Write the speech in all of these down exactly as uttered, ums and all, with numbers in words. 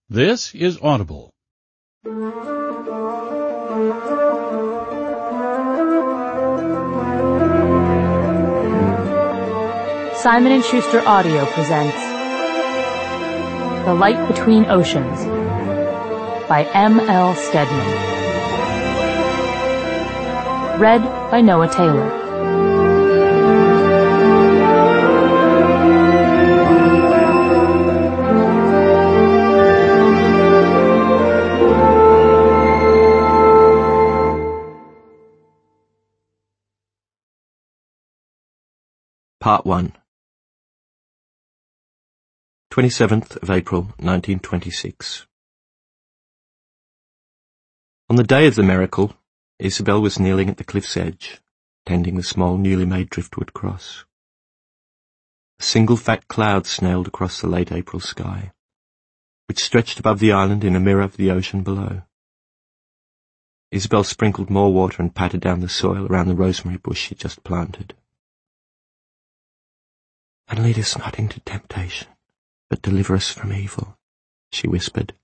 This is Audible. Simon and Schuster Audio presents The Light Between Oceans by M L Stedman. Read by Noah Taylor. Part one. twenty-seventh of April, nineteen twenty-six. On the day of the miracle, Isabel was kneeling at the cliff's edge, tending the small newly made driftwood cross. A single fat cloud snailed across the late April sky, which stretched above the island in a mirror of the ocean below. Isabel sprinkled more water and patted down the soil around the rosemary bush she'd just planted. "And lead us not into temptation, but deliver us from evil," she whispered.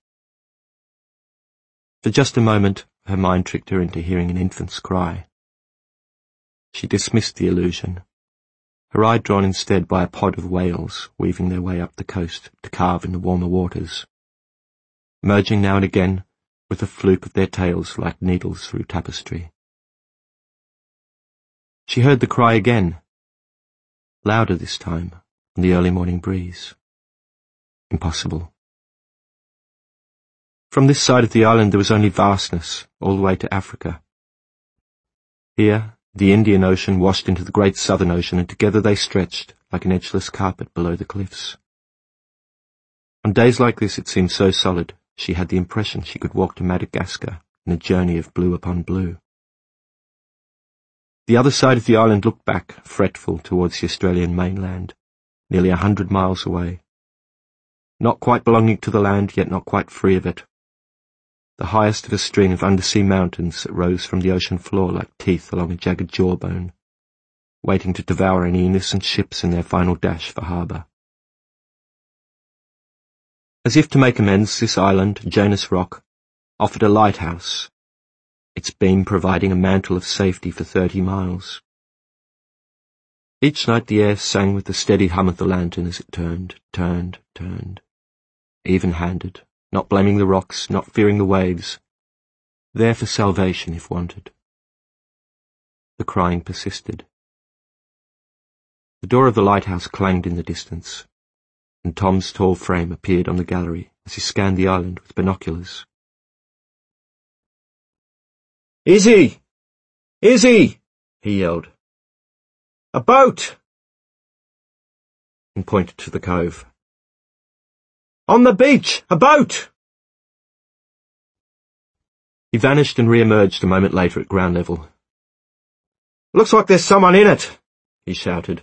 For just a moment, her mind tricked her into hearing an infant's cry. She dismissed the illusion, her eye drawn instead by a pod of whales weaving their way up the coast to calve in the warmer waters, merging now and again with a fluke of their tails like needles through tapestry. She heard the cry again, louder this time, on the early morning breeze. Impossible. From this side of the island there was only vastness, all the way to Africa. Here, the Indian Ocean washed into the great Southern Ocean, and together they stretched like an edgeless carpet below the cliffs. On days like this it seemed so solid, she had the impression she could walk to Madagascar in a journey of blue upon blue. The other side of the island looked back, fretful, towards the Australian mainland, nearly a hundred miles away. Not quite belonging to the land, yet not quite free of it. The highest of a string of undersea mountains that rose from the ocean floor like teeth along a jagged jawbone, waiting to devour any innocent ships in their final dash for harbour. As if to make amends, this island, Janus Rock, offered a lighthouse, its beam providing a mantle of safety for thirty miles. Each night the air sang with the steady hum of the lantern as it turned, turned, turned, even-handed, not blaming the rocks, not fearing the waves, there for salvation if wanted. The crying persisted. The door of the lighthouse clanged in the distance, and Tom's tall frame appeared on the gallery as he scanned the island with binoculars. "Izzy! Izzy!" he yelled. "A boat!" and pointed to the cove. "On the beach! A boat!" He vanished and re-emerged a moment later at ground level. "Looks like there's someone in it," he shouted.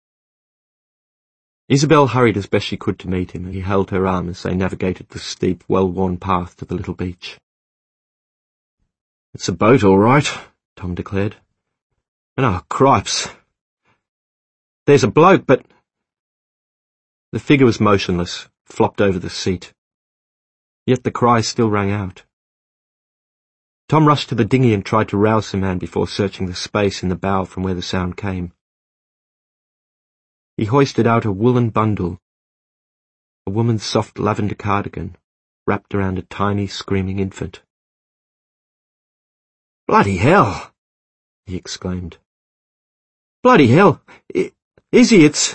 Isabel hurried as best she could to meet him, and he held her arm as they navigated the steep, well-worn path to the little beach. "It's a boat, all right," Tom declared. "And oh, cripes! There's a bloke, but—" The figure was motionless, flopped over the seat. Yet the cry still rang out. Tom rushed to the dinghy and tried to rouse the man before searching the space in the bow from where the sound came. He hoisted out a woolen bundle, a woman's soft lavender cardigan, wrapped around a tiny, screaming infant. "Bloody hell!" he exclaimed. "Bloody hell! I- Izzy, it's...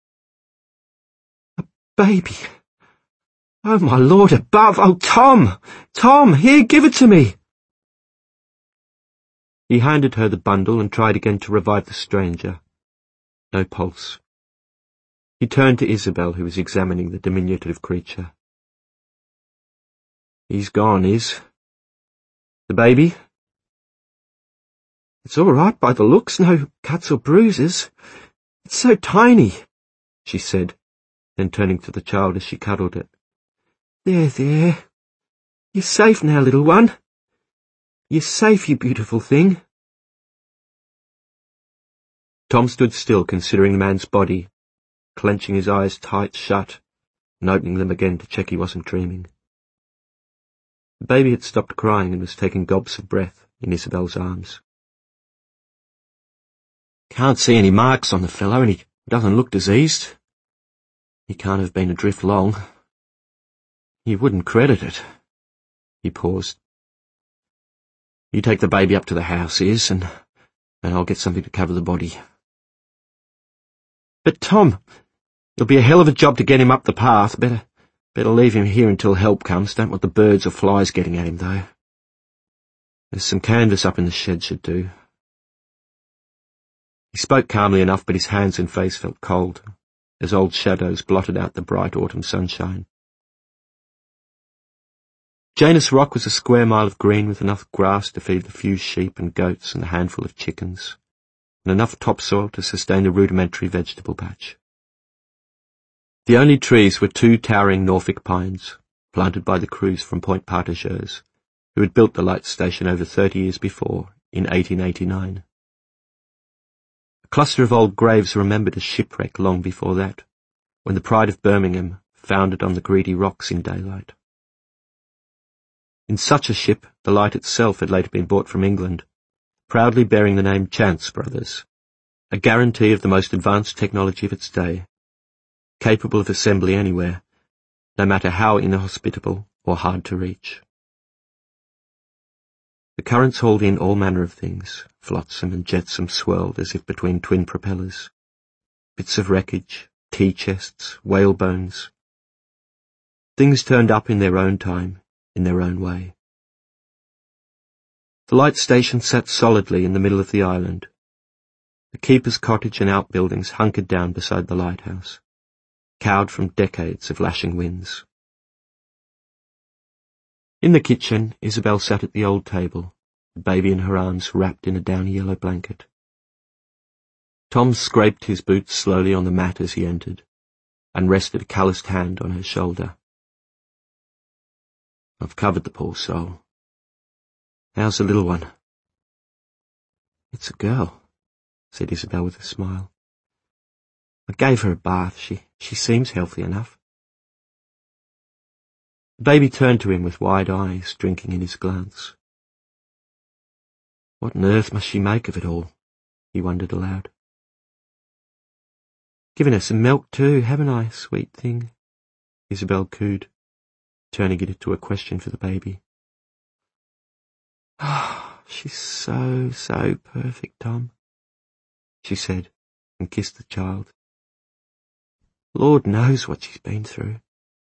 a baby! Oh, my Lord above! Oh, Tom! Tom, here, give it to me!" He handed her the bundle and tried again to revive the stranger. No pulse. He turned to Isabel, who was examining the diminutive creature. "He's gone, Iz. The baby?" "It's all right by the looks, no cuts or bruises. It's so tiny," she said, then turning to the child as she cuddled it. "There, there. You're safe now, little one. You're safe, you beautiful thing." Tom stood still, considering the man's body, clenching his eyes tight shut and opening them again to check he wasn't dreaming. The baby had stopped crying and was taking gobs of breath in Isabel's arms. "Can't see any marks on the fellow, and he doesn't look diseased. He can't have been adrift long. You wouldn't credit it." He paused. "You take the baby up to the house, Is, and, and I'll get something to cover the body." "But, Tom, it'll be a hell of a job to get him up the path. Better, better leave him here until help comes. Don't want the birds or flies getting at him, though. There's some canvas up in the shed should do." He spoke calmly enough, but his hands and face felt cold, as old shadows blotted out the bright autumn sunshine. Janus Rock was a square mile of green with enough grass to feed the few sheep and goats and a handful of chickens, and enough topsoil to sustain a rudimentary vegetable patch. The only trees were two towering Norfolk pines, planted by the crews from Point Partageurs, who had built the light station over thirty years before, in eighteen eighty-nine. A cluster of old graves remembered a shipwreck long before that, when the Pride of Birmingham foundered on the greedy rocks in daylight. In such a ship, the light itself had later been bought from England, proudly bearing the name Chance Brothers, a guarantee of the most advanced technology of its day, capable of assembly anywhere, no matter how inhospitable or hard to reach. The currents hauled in all manner of things. Flotsam and jetsam swirled as if between twin propellers. Bits of wreckage, tea chests, whale bones. Things turned up in their own time, in their own way. The light station sat solidly in the middle of the island. The keeper's cottage and outbuildings hunkered down beside the lighthouse, cowed from decades of lashing winds. In the kitchen, Isabel sat at the old table, the baby in her arms wrapped in a downy yellow blanket. Tom scraped his boots slowly on the mat as he entered, and rested a calloused hand on her shoulder. "I've covered the poor soul. How's the little one?" "It's a girl," said Isabel with a smile. "I gave her a bath. She, she seems healthy enough." The baby turned to him with wide eyes, drinking in his glance. What on earth must she make of it all? He wondered aloud. "Given her some milk too, haven't I, sweet thing?" Isabel cooed, turning it into a question for the baby. "Ah, oh, she's so, so perfect, Tom," she said, and kissed the child. "Lord knows what she's been through."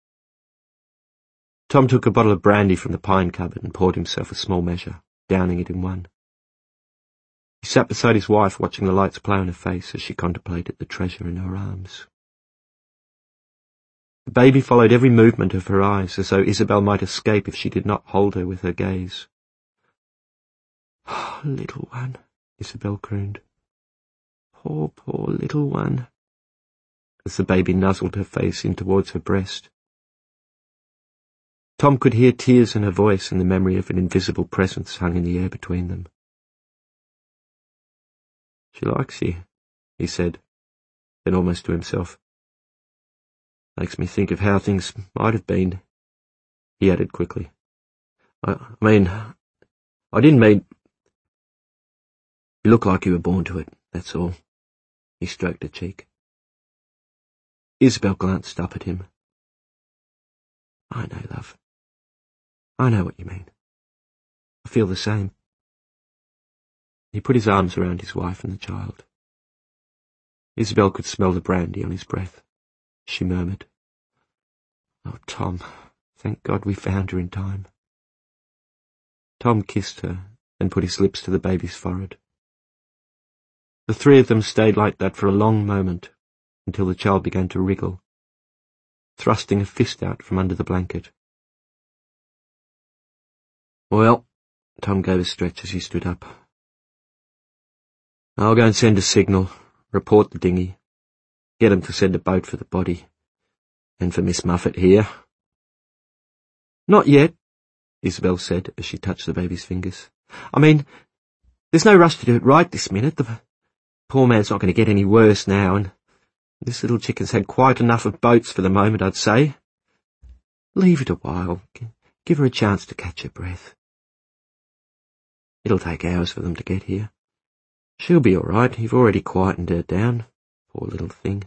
Tom took a bottle of brandy from the pine cupboard and poured himself a small measure, downing it in one. He sat beside his wife, watching the lights play on her face as she contemplated the treasure in her arms. The baby followed every movement of her eyes, as though Isabel might escape if she did not hold her with her gaze. "Oh, little one," Isabel crooned. "Poor, poor little one," as the baby nuzzled her face in towards her breast. Tom could hear tears in her voice, and the memory of an invisible presence hung in the air between them. "She likes you," he said, then almost to himself. "Makes me think of how things might have been," he added quickly. I, I mean, I didn't mean... You look like you were born to it, that's all." He stroked her cheek. Isabel glanced up at him. "I know, love. I know what you mean. I feel the same." He put his arms around his wife and the child. Isabel could smell the brandy on his breath. She murmured, "Oh, Tom, thank God we found her in time." Tom kissed her and put his lips to the baby's forehead. The three of them stayed like that for a long moment, until the child began to wriggle, thrusting a fist out from under the blanket. "Well," Tom gave a stretch as he stood up. "I'll go and send a signal, report the dinghy, get 'em to send a boat for the body, and for Miss Muffet here." "Not yet," Isabel said as she touched the baby's fingers. "I mean, there's no rush to do it right this minute. The poor man's not going to get any worse now, and this little chicken's had quite enough of boats for the moment, I'd say. Leave it a while. Give her a chance to catch her breath. It'll take hours for them to get here. She'll be all right. You've already quietened her down. Poor little thing.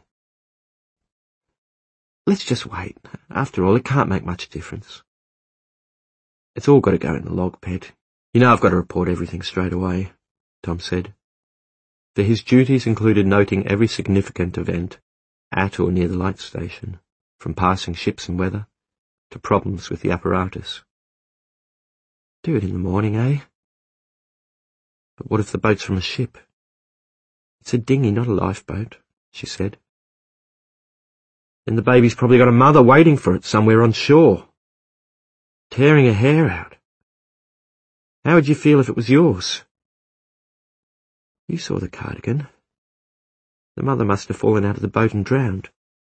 Let's just wait. After all, it can't make much difference. It's all got to go in the log, Pet. You know I've got to report everything straight away, Tom said. For his duties included noting every significant event at or near the light station, from passing ships and weather to problems with the apparatus. Do it in the morning, eh? But what if the boat's from a ship? It's a dinghy, not a lifeboat, she said. Then the baby's probably got a mother waiting for it somewhere on shore, tearing her hair out. How would you feel if it was yours? You saw the cardigan. The mother must have fallen out of the boat and drowned.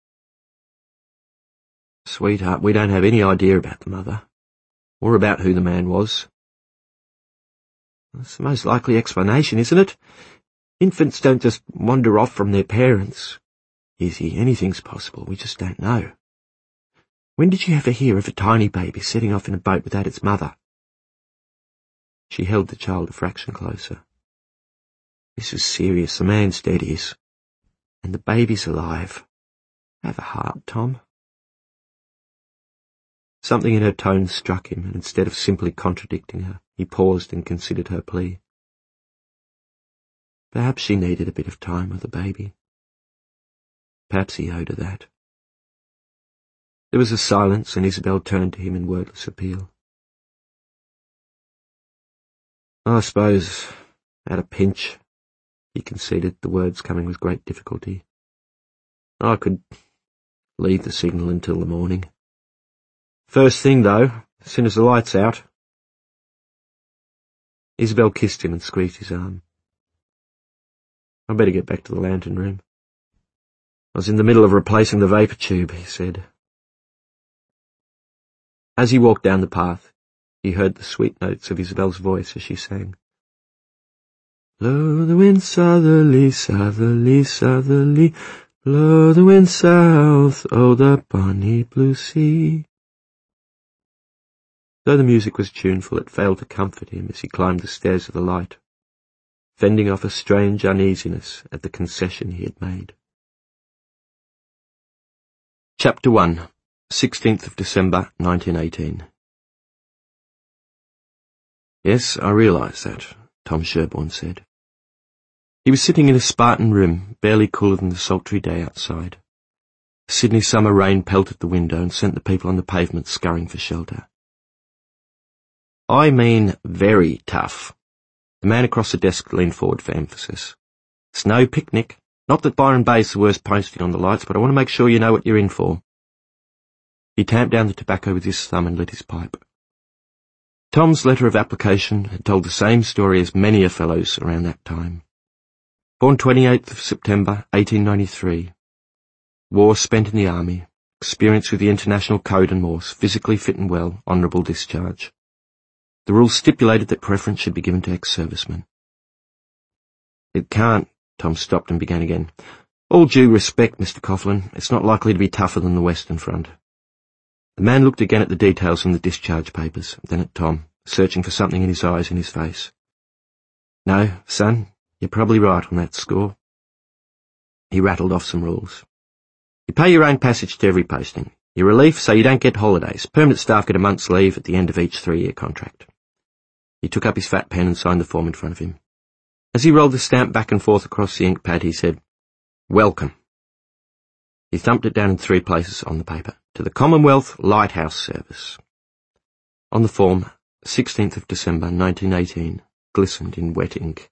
Sweetheart, we don't have any idea about the mother, or about who the man was. That's the most likely explanation, isn't it? Infants don't just wander off from their parents. Izzy, anything's possible, we just don't know. When did you ever hear of a tiny baby setting off in a boat without its mother? She held the child a fraction closer. This is serious. The man's dead, is. And the baby's alive. Have a heart, Tom. Something in her tone struck him, and instead of simply contradicting her, he paused and considered her plea. Perhaps she needed a bit of time with the baby. Perhaps he owed her that. There was a silence, and Isabel turned to him in wordless appeal. I suppose, at a pinch, he conceded, the words coming with great difficulty, I could leave the signal until the morning. First thing, though, as soon as the light's out. Isabel kissed him and squeezed his arm. I'd better get back to the lantern room. I was in the middle of replacing the vapour tube, he said. As he walked down the path, he heard the sweet notes of Isabel's voice as she sang. Blow the wind southerly, southerly, southerly, blow the wind south, oh the bonny blue sea. Though the music was tuneful, it failed to comfort him as he climbed the stairs of the light, fending off a strange uneasiness at the concession he had made. Chapter one, sixteenth of December, nineteen eighteen. Yes, I realise that, Tom Sherborne said. He was sitting in a Spartan room, barely cooler than the sultry day outside. Sydney summer rain pelted the window and sent the people on the pavement scurrying for shelter. I mean very tough. The man across the desk leaned forward for emphasis. It's no picnic. Not that Byron Bay's the worst posting on the lights, but I want to make sure you know what you're in for. He tamped down the tobacco with his thumb and lit his pipe. Tom's letter of application had told the same story as many a fellow's around that time. Born twenty-eighth of September, eighteen ninety-three. War spent in the army. Experience with the International Code and Morse. Physically fit and well. Honourable discharge. The rules stipulated that preference should be given to ex-servicemen. It can't, Tom stopped and began again. All due respect, Mister Coughlin, it's not likely to be tougher than the Western Front. The man looked again at the details from the discharge papers, then at Tom, searching for something in his eyes and his face. No, son, you're probably right on that score. He rattled off some rules. You pay your own passage to every posting. Your relief, so you don't get holidays. Permanent staff get a month's leave at the end of each three-year contract. He took up his fat pen and signed the form in front of him. As he rolled the stamp back and forth across the ink pad, he said, Welcome. He thumped it down in three places on the paper. To the Commonwealth Lighthouse Service. On the form, sixteenth of December, nineteen eighteen, glistened in wet ink.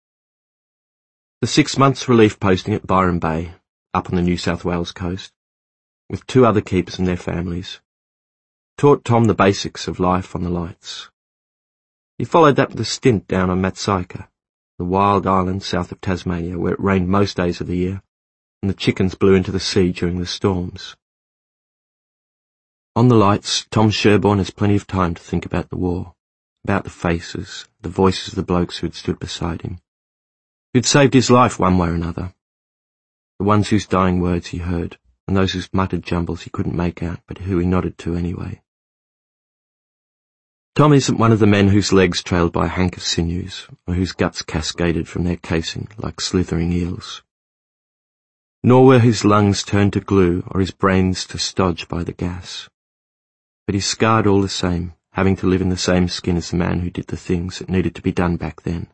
The six months relief posting at Byron Bay, up on the New South Wales coast, with two other keepers and their families, taught Tom the basics of life on the lights. He followed that with a stint down on Matsaika, the wild island south of Tasmania, where it rained most days of the year, and the chickens blew into the sea during the storms. On the lights, Tom Sherborne has plenty of time to think about the war, about the faces, the voices of the blokes who had stood beside him, who'd saved his life one way or another, the ones whose dying words he heard, and those whose muttered jumbles he couldn't make out, but who he nodded to anyway. Tom isn't one of the men whose legs trailed by a hank of sinews, or whose guts cascaded from their casing like slithering eels. Nor were his lungs turned to glue or his brains to stodge by the gas. But he's scarred all the same, having to live in the same skin as the man who did the things that needed to be done back then.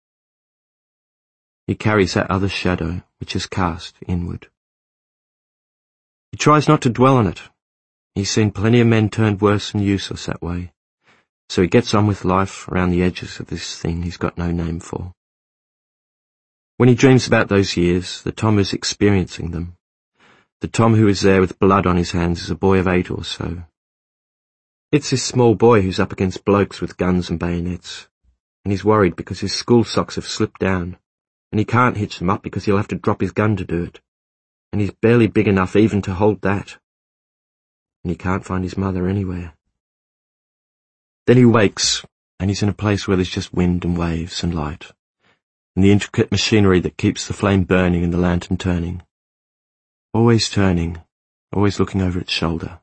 He carries that other shadow which is cast inward. He tries not to dwell on it. He's seen plenty of men turned worse and useless that way. So he gets on with life around the edges of this thing he's got no name for. When he dreams about those years, the Tom who's experiencing them, the Tom who is there with blood on his hands as a boy of eight or so, it's this small boy who's up against blokes with guns and bayonets, and he's worried because his school socks have slipped down, and he can't hitch them up because he'll have to drop his gun to do it, and he's barely big enough even to hold that, and he can't find his mother anywhere. Then he wakes, and he's in a place where there's just wind and waves and light, and the intricate machinery that keeps the flame burning and the lantern turning. Always turning, always looking over its shoulder.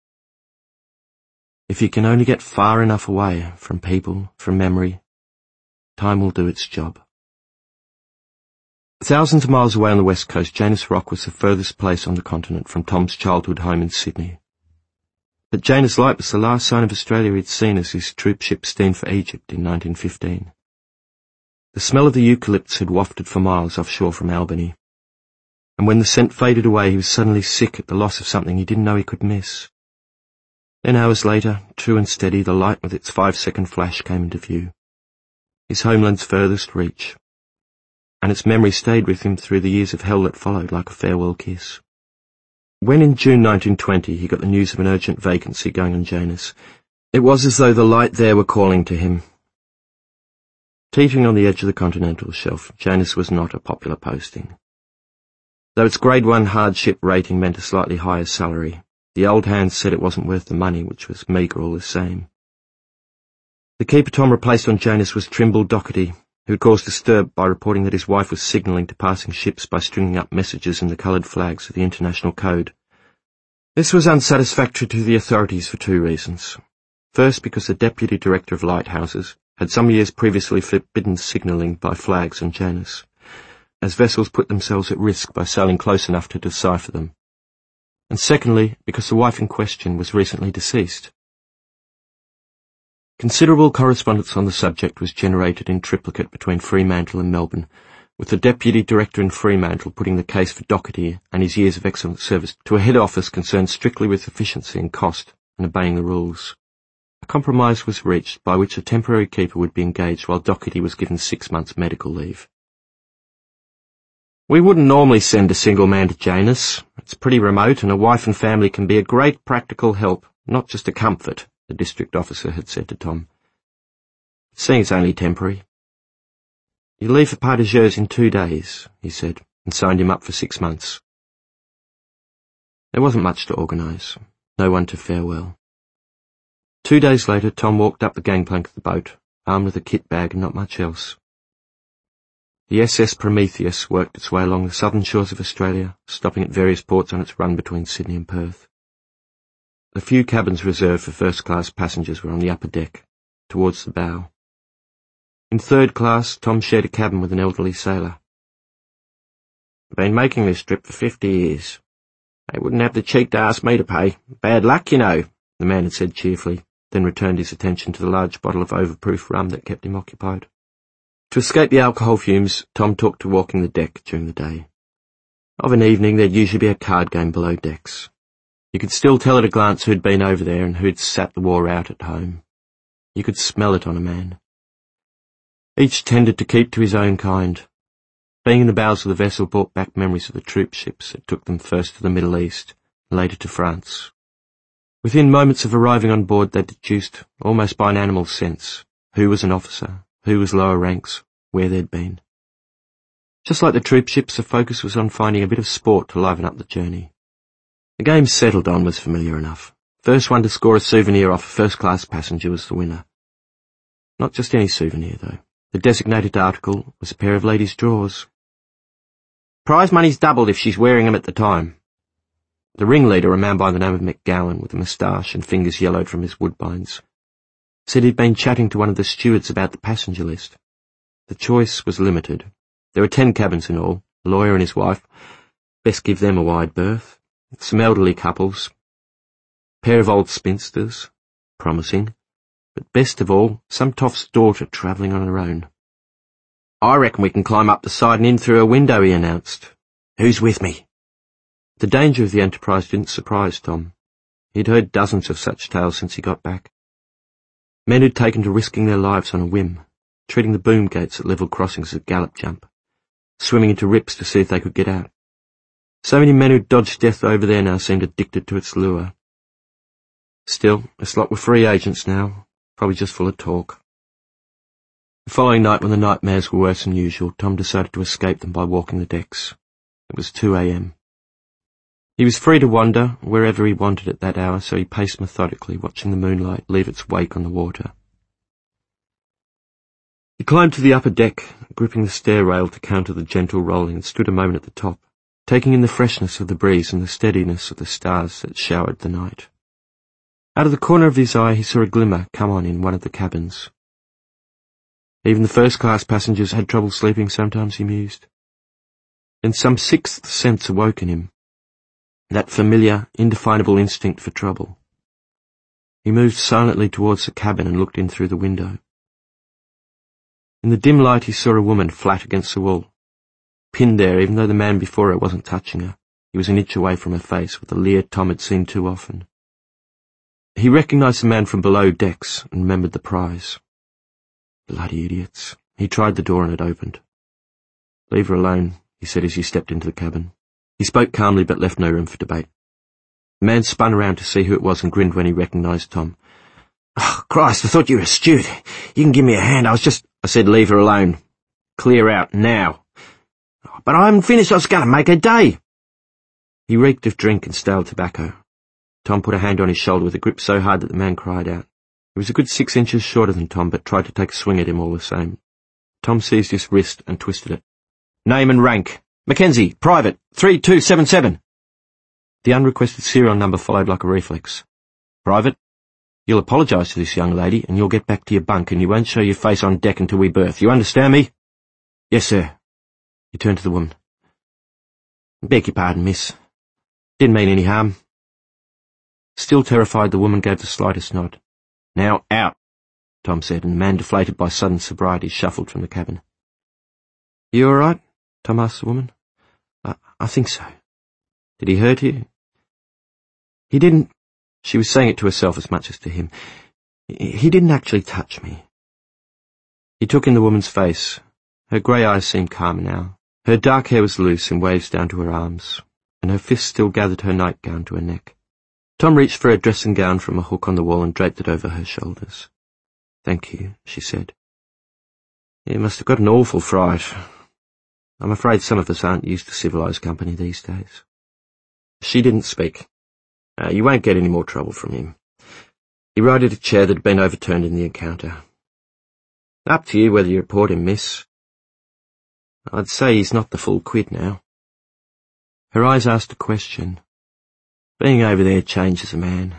If he can only get far enough away from people, from memory, time will do its job. Thousands of miles away on the west coast, Janus Rock was the furthest place on the continent from Tom's childhood home in Sydney. But Janus Light was the last sign of Australia he'd seen as his troop ship steamed for Egypt in nineteen fifteen. The smell of the eucalypts had wafted for miles offshore from Albany, and when the scent faded away he was suddenly sick at the loss of something he didn't know he could miss. Then hours later, true and steady, the light with its five-second flash came into view, his homeland's furthest reach, and its memory stayed with him through the years of hell that followed like a farewell kiss. When in June nineteen twenty he got the news of an urgent vacancy going on Janus, it was as though the light there were calling to him. Teetering on the edge of the continental shelf, Janus was not a popular posting. Though its grade one hardship rating meant a slightly higher salary, the old hands said it wasn't worth the money, which was meagre all the same. The keeper Tom replaced on Janus was Trimble Docherty, who had caused a stir by reporting that his wife was signalling to passing ships by stringing up messages in the coloured flags of the International Code. This was unsatisfactory to the authorities for two reasons. First, because the Deputy Director of Lighthouses had some years previously forbidden signalling by flags on Janus, as vessels put themselves at risk by sailing close enough to decipher them. And secondly, because the wife in question was recently deceased. Considerable correspondence on the subject was generated in triplicate between Fremantle and Melbourne, with the Deputy Director in Fremantle putting the case for Docherty and his years of excellent service to a head office concerned strictly with efficiency and cost and obeying the rules. A compromise was reached by which a temporary keeper would be engaged while Docherty was given six months' medical leave. We wouldn't normally send a single man to Janus. It's pretty remote and a wife and family can be a great practical help, not just a comfort, the district officer had said to Tom. Seeing it's only temporary. You leave for Pas de Jeux in two days, he said, and signed him up for six months. There wasn't much to organise, no one to farewell. Two days later, Tom walked up the gangplank of the boat, armed with a kit bag and not much else. The S S Prometheus worked its way along the southern shores of Australia, stopping at various ports on its run between Sydney and Perth. The few cabins reserved for first-class passengers were on the upper deck, towards the bow. In third class, Tom shared a cabin with an elderly sailor. Been making this trip for fifty years. They wouldn't have the cheek to ask me to pay. Bad luck, you know, the man had said cheerfully, then returned his attention to the large bottle of overproof rum that kept him occupied. To escape the alcohol fumes, Tom took to walking the deck during the day. Of an evening, there'd usually be a card game below decks. You could still tell at a glance who'd been over there and who'd sat the war out at home. You could smell it on a man. Each tended to keep to his own kind. Being in the bows of the vessel brought back memories of the troop ships that took them first to the Middle East, and later to France. Within moments of arriving on board, they deduced, almost by an animal sense, who was an officer, who was lower ranks, where they'd been. Just like the troop ships, the focus was on finding a bit of sport to liven up the journey. The game settled on was familiar enough. First one to score a souvenir off a first-class passenger was the winner. Not just any souvenir, though. The designated article was a pair of ladies' drawers. Prize money's doubled if she's wearing them at the time. The ringleader, a man by the name of McGowan, with a moustache and fingers yellowed from his woodbines, said he'd been chatting to one of the stewards about the passenger list. The choice was limited. There were ten cabins in all, a lawyer and his wife. Best give them a wide berth. Some elderly couples. A pair of old spinsters. Promising. But best of all, some toff's daughter travelling on her own. "I reckon we can climb up the side and in through a window," he announced. "Who's with me?" The danger of the enterprise didn't surprise Tom. He'd heard dozens of such tales since he got back. Men who'd taken to risking their lives on a whim, treating the boom gates at level crossings as a gallop jump, swimming into rips to see if they could get out. So many men who'd dodged death over there now seemed addicted to its lure. Still, this lot were free agents now, probably just full of talk. The following night, when the nightmares were worse than usual, Tom decided to escape them by walking the decks. It was two a m He was free to wander wherever he wanted at that hour, so he paced methodically, watching the moonlight leave its wake on the water. He climbed to the upper deck, gripping the stair rail to counter the gentle rolling, and stood a moment at the top, taking in the freshness of the breeze and the steadiness of the stars that showered the night. Out of the corner of his eye he saw a glimmer come on in one of the cabins. Even the first-class passengers had trouble sleeping sometimes, he mused. Then some sixth sense awoke in him, that familiar, indefinable instinct for trouble. He moved silently towards the cabin and looked in through the window. In the dim light he saw a woman flat against the wall, pinned there even though the man before her wasn't touching her. He was an inch away from her face, with the leer Tom had seen too often. He recognised the man from below decks and remembered the prize. Bloody idiots. He tried the door and it opened. "Leave her alone," he said as he stepped into the cabin. He spoke calmly but left no room for debate. The man spun around to see who it was and grinned when he recognised Tom. "Oh, Christ, I thought you were a steward. You can give me a hand. I was just—" "I said leave her alone. Clear out, now." "Oh, but I haven't finished. I was going to make a day." He reeked of drink and stale tobacco. Tom put a hand on his shoulder with a grip so hard that the man cried out. He was a good six inches shorter than Tom, but tried to take a swing at him all the same. Tom seized his wrist and twisted it. "Name and rank. Mackenzie, private, three two seven seven. The unrequested serial number followed like a reflex. "Private, you'll apologise to this young lady, and you'll get back to your bunk, and you won't show your face on deck until we berth. You understand me?" "Yes, sir." He turned to the woman. "Beg your pardon, miss. Didn't mean any harm." Still terrified, the woman gave the slightest nod. "Now, out," Tom said, and the man, deflated by sudden sobriety, shuffled from the cabin. "You all right?" Tom asked the woman. I, I think so." "Did he hurt you?" "He didn't—" She was saying it to herself as much as to him. "He didn't actually touch me." He took in the woman's face. Her grey eyes seemed calmer now. Her dark hair was loose in waves down to her arms, and her fists still gathered her nightgown to her neck. Tom reached for her dressing gown from a hook on the wall and draped it over her shoulders. "Thank you," she said. "You must have got an awful fright. I'm afraid some of us aren't used to civilised company these days." She didn't speak. Uh, you won't get any more trouble from him. He righted a chair that had been overturned in the encounter. "Up to you whether you report him, miss. I'd say he's not the full quid now." Her eyes asked a question. Being over there changes a man.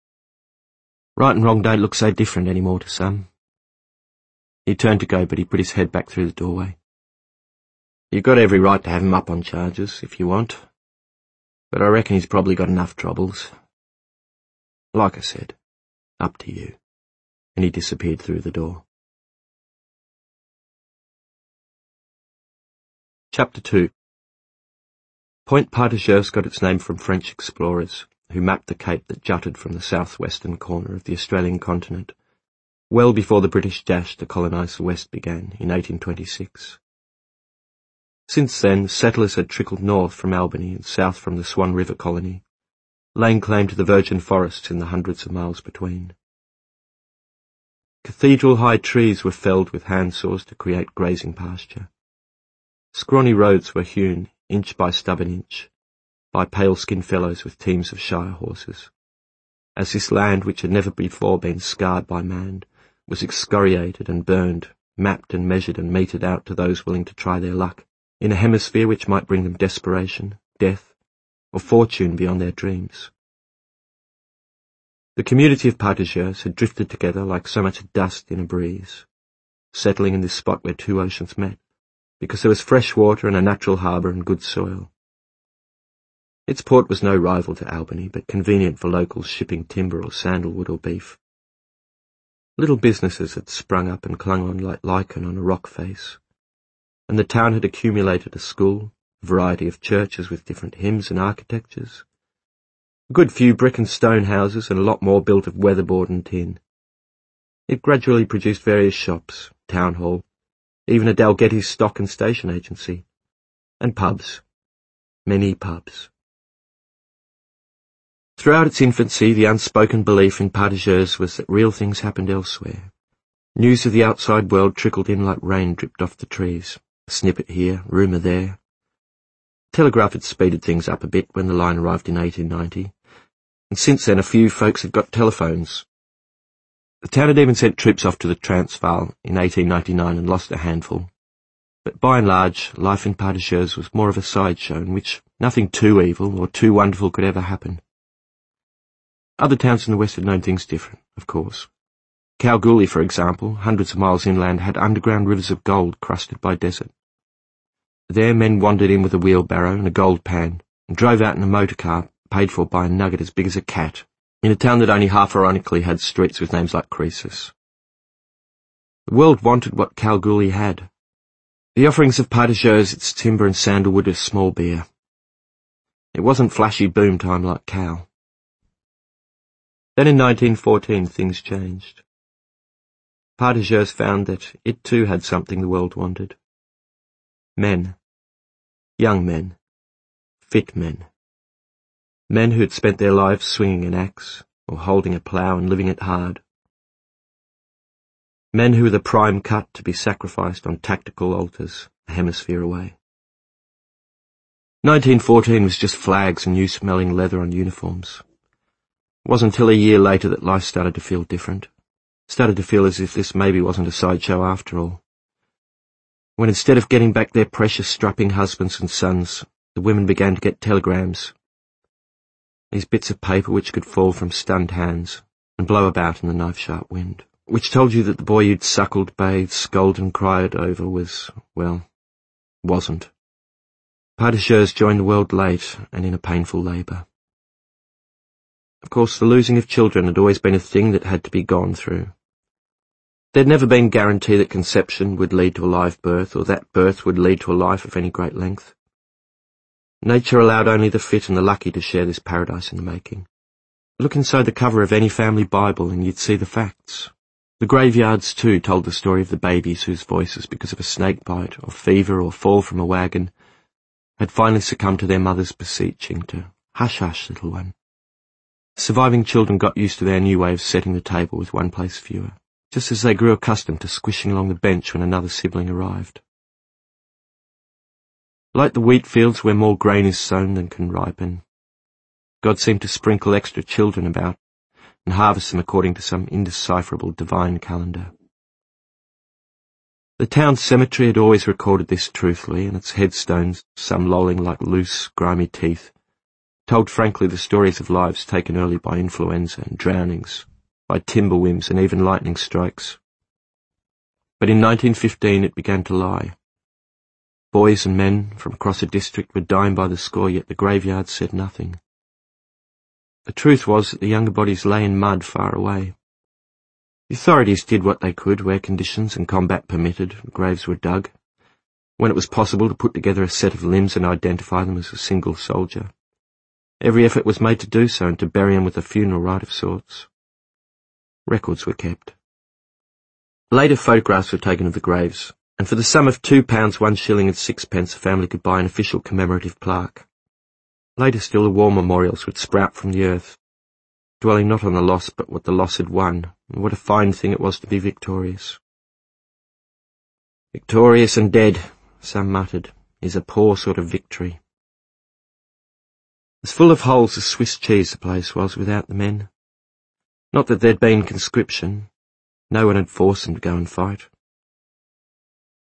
Right and wrong don't look so different anymore to some. He turned to go, but he put his head back through the doorway. "You've got every right to have him up on charges, if you want. But I reckon he's probably got enough troubles. Like I said, up to you." And he disappeared through the door. Chapter two. Point Partageux got its name from French explorers, who mapped the cape that jutted from the southwestern corner of the Australian continent, well before the British dash to colonise the West began in eighteen twenty-six. Since then, settlers had trickled north from Albany and south from the Swan River colony, laying claim to the virgin forests in the hundreds of miles between. Cathedral-high trees were felled with handsaws to create grazing pasture. Scrawny roads were hewn, inch by stubborn inch, by pale-skinned fellows with teams of shire horses, as this land, which had never before been scarred by man, was excoriated and burned, mapped and measured and meted out to those willing to try their luck, in a hemisphere which might bring them desperation, death, or fortune beyond their dreams. The community of Partageurs had drifted together like so much dust in a breeze, settling in this spot where two oceans met, because there was fresh water and a natural harbour and good soil. Its port was no rival to Albany, but convenient for locals shipping timber or sandalwood or beef. Little businesses had sprung up and clung on like lichen on a rock face, and the town had accumulated a school, a variety of churches with different hymns and architectures, a good few brick and stone houses, and a lot more built of weatherboard and tin. It gradually produced various shops, town hall, even a Dalgetty's stock and station agency, and pubs, many pubs. Throughout its infancy, the unspoken belief in Partageurs was that real things happened elsewhere. News of the outside world trickled in like rain dripped off the trees, a snippet here, rumour there. Telegraph had speeded things up a bit when the line arrived in eighteen ninety, and since then a few folks had got telephones. The town had even sent troops off to the Transvaal in eighteen ninety-nine and lost a handful, but by and large, life in Partageurs was more of a sideshow in which nothing too evil or too wonderful could ever happen. Other towns in the west had known things different, of course. Kalgoorlie, for example, hundreds of miles inland, had underground rivers of gold crusted by desert. There men wandered in with a wheelbarrow and a gold pan, and drove out in a motor car, paid for by a nugget as big as a cat, in a town that only half ironically had streets with names like Croesus. The world wanted what Kalgoorlie had. The offerings of Partageurs, its timber and sandalwood, as small beer. It wasn't flashy boom time like Cal. Then in nineteen fourteen things changed. Partageurs found that it too had something the world wanted. Men. Young men. Fit men. Men who had spent their lives swinging an axe, or holding a plough and living it hard. Men who were the prime cut to be sacrificed on tactical altars a hemisphere away. nineteen fourteen was just flags and new-smelling leather on uniforms. It wasn't until a year later that life started to feel different. Started to feel as if this maybe wasn't a sideshow after all. When instead of getting back their precious strapping husbands and sons, the women began to get telegrams. These bits of paper which could fall from stunned hands and blow about in the knife-sharp wind, which told you that the boy you'd suckled, bathed, scolded and cried over was, well, wasn't. Partageurs joined the world late and in a painful labour. Of course, the losing of children had always been a thing that had to be gone through. There'd never been guarantee that conception would lead to a live birth, or that birth would lead to a life of any great length. Nature allowed only the fit and the lucky to share this paradise in the making. Look inside the cover of any family Bible and you'd see the facts. The graveyards, too, told the story of the babies whose voices, because of a snake bite, or fever, or fall from a wagon, had finally succumbed to their mother's beseeching to, "Hush, hush, little one." Surviving children got used to their new way of setting the table with one place fewer, just as they grew accustomed to squishing along the bench when another sibling arrived. Like the wheat fields where more grain is sown than can ripen, God seemed to sprinkle extra children about and harvest them according to some indecipherable divine calendar. The town's cemetery had always recorded this truthfully, and its headstones, some lolling like loose, grimy teeth, told frankly the stories of lives taken early by influenza and drownings, by timber whims and even lightning strikes. But in nineteen fifteen it began to lie. Boys and men from across a district were dying by the score, yet the graveyard said nothing. The truth was that the younger bodies lay in mud far away. The authorities did what they could where conditions and combat permitted. Graves were dug, when it was possible to put together a set of limbs and identify them as a single soldier. Every effort was made to do so and to bury him with a funeral rite of sorts. Records were kept. Later photographs were taken of the graves, and for the sum of two pounds one shilling and sixpence a family could buy an official commemorative plaque. Later still the war memorials would sprout from the earth, dwelling not on the loss but what the loss had won, and what a fine thing it was to be victorious. Victorious and dead, some muttered, is a poor sort of victory. As full of holes as Swiss cheese the place was without the men. Not that there'd been conscription. No one had forced them to go and fight.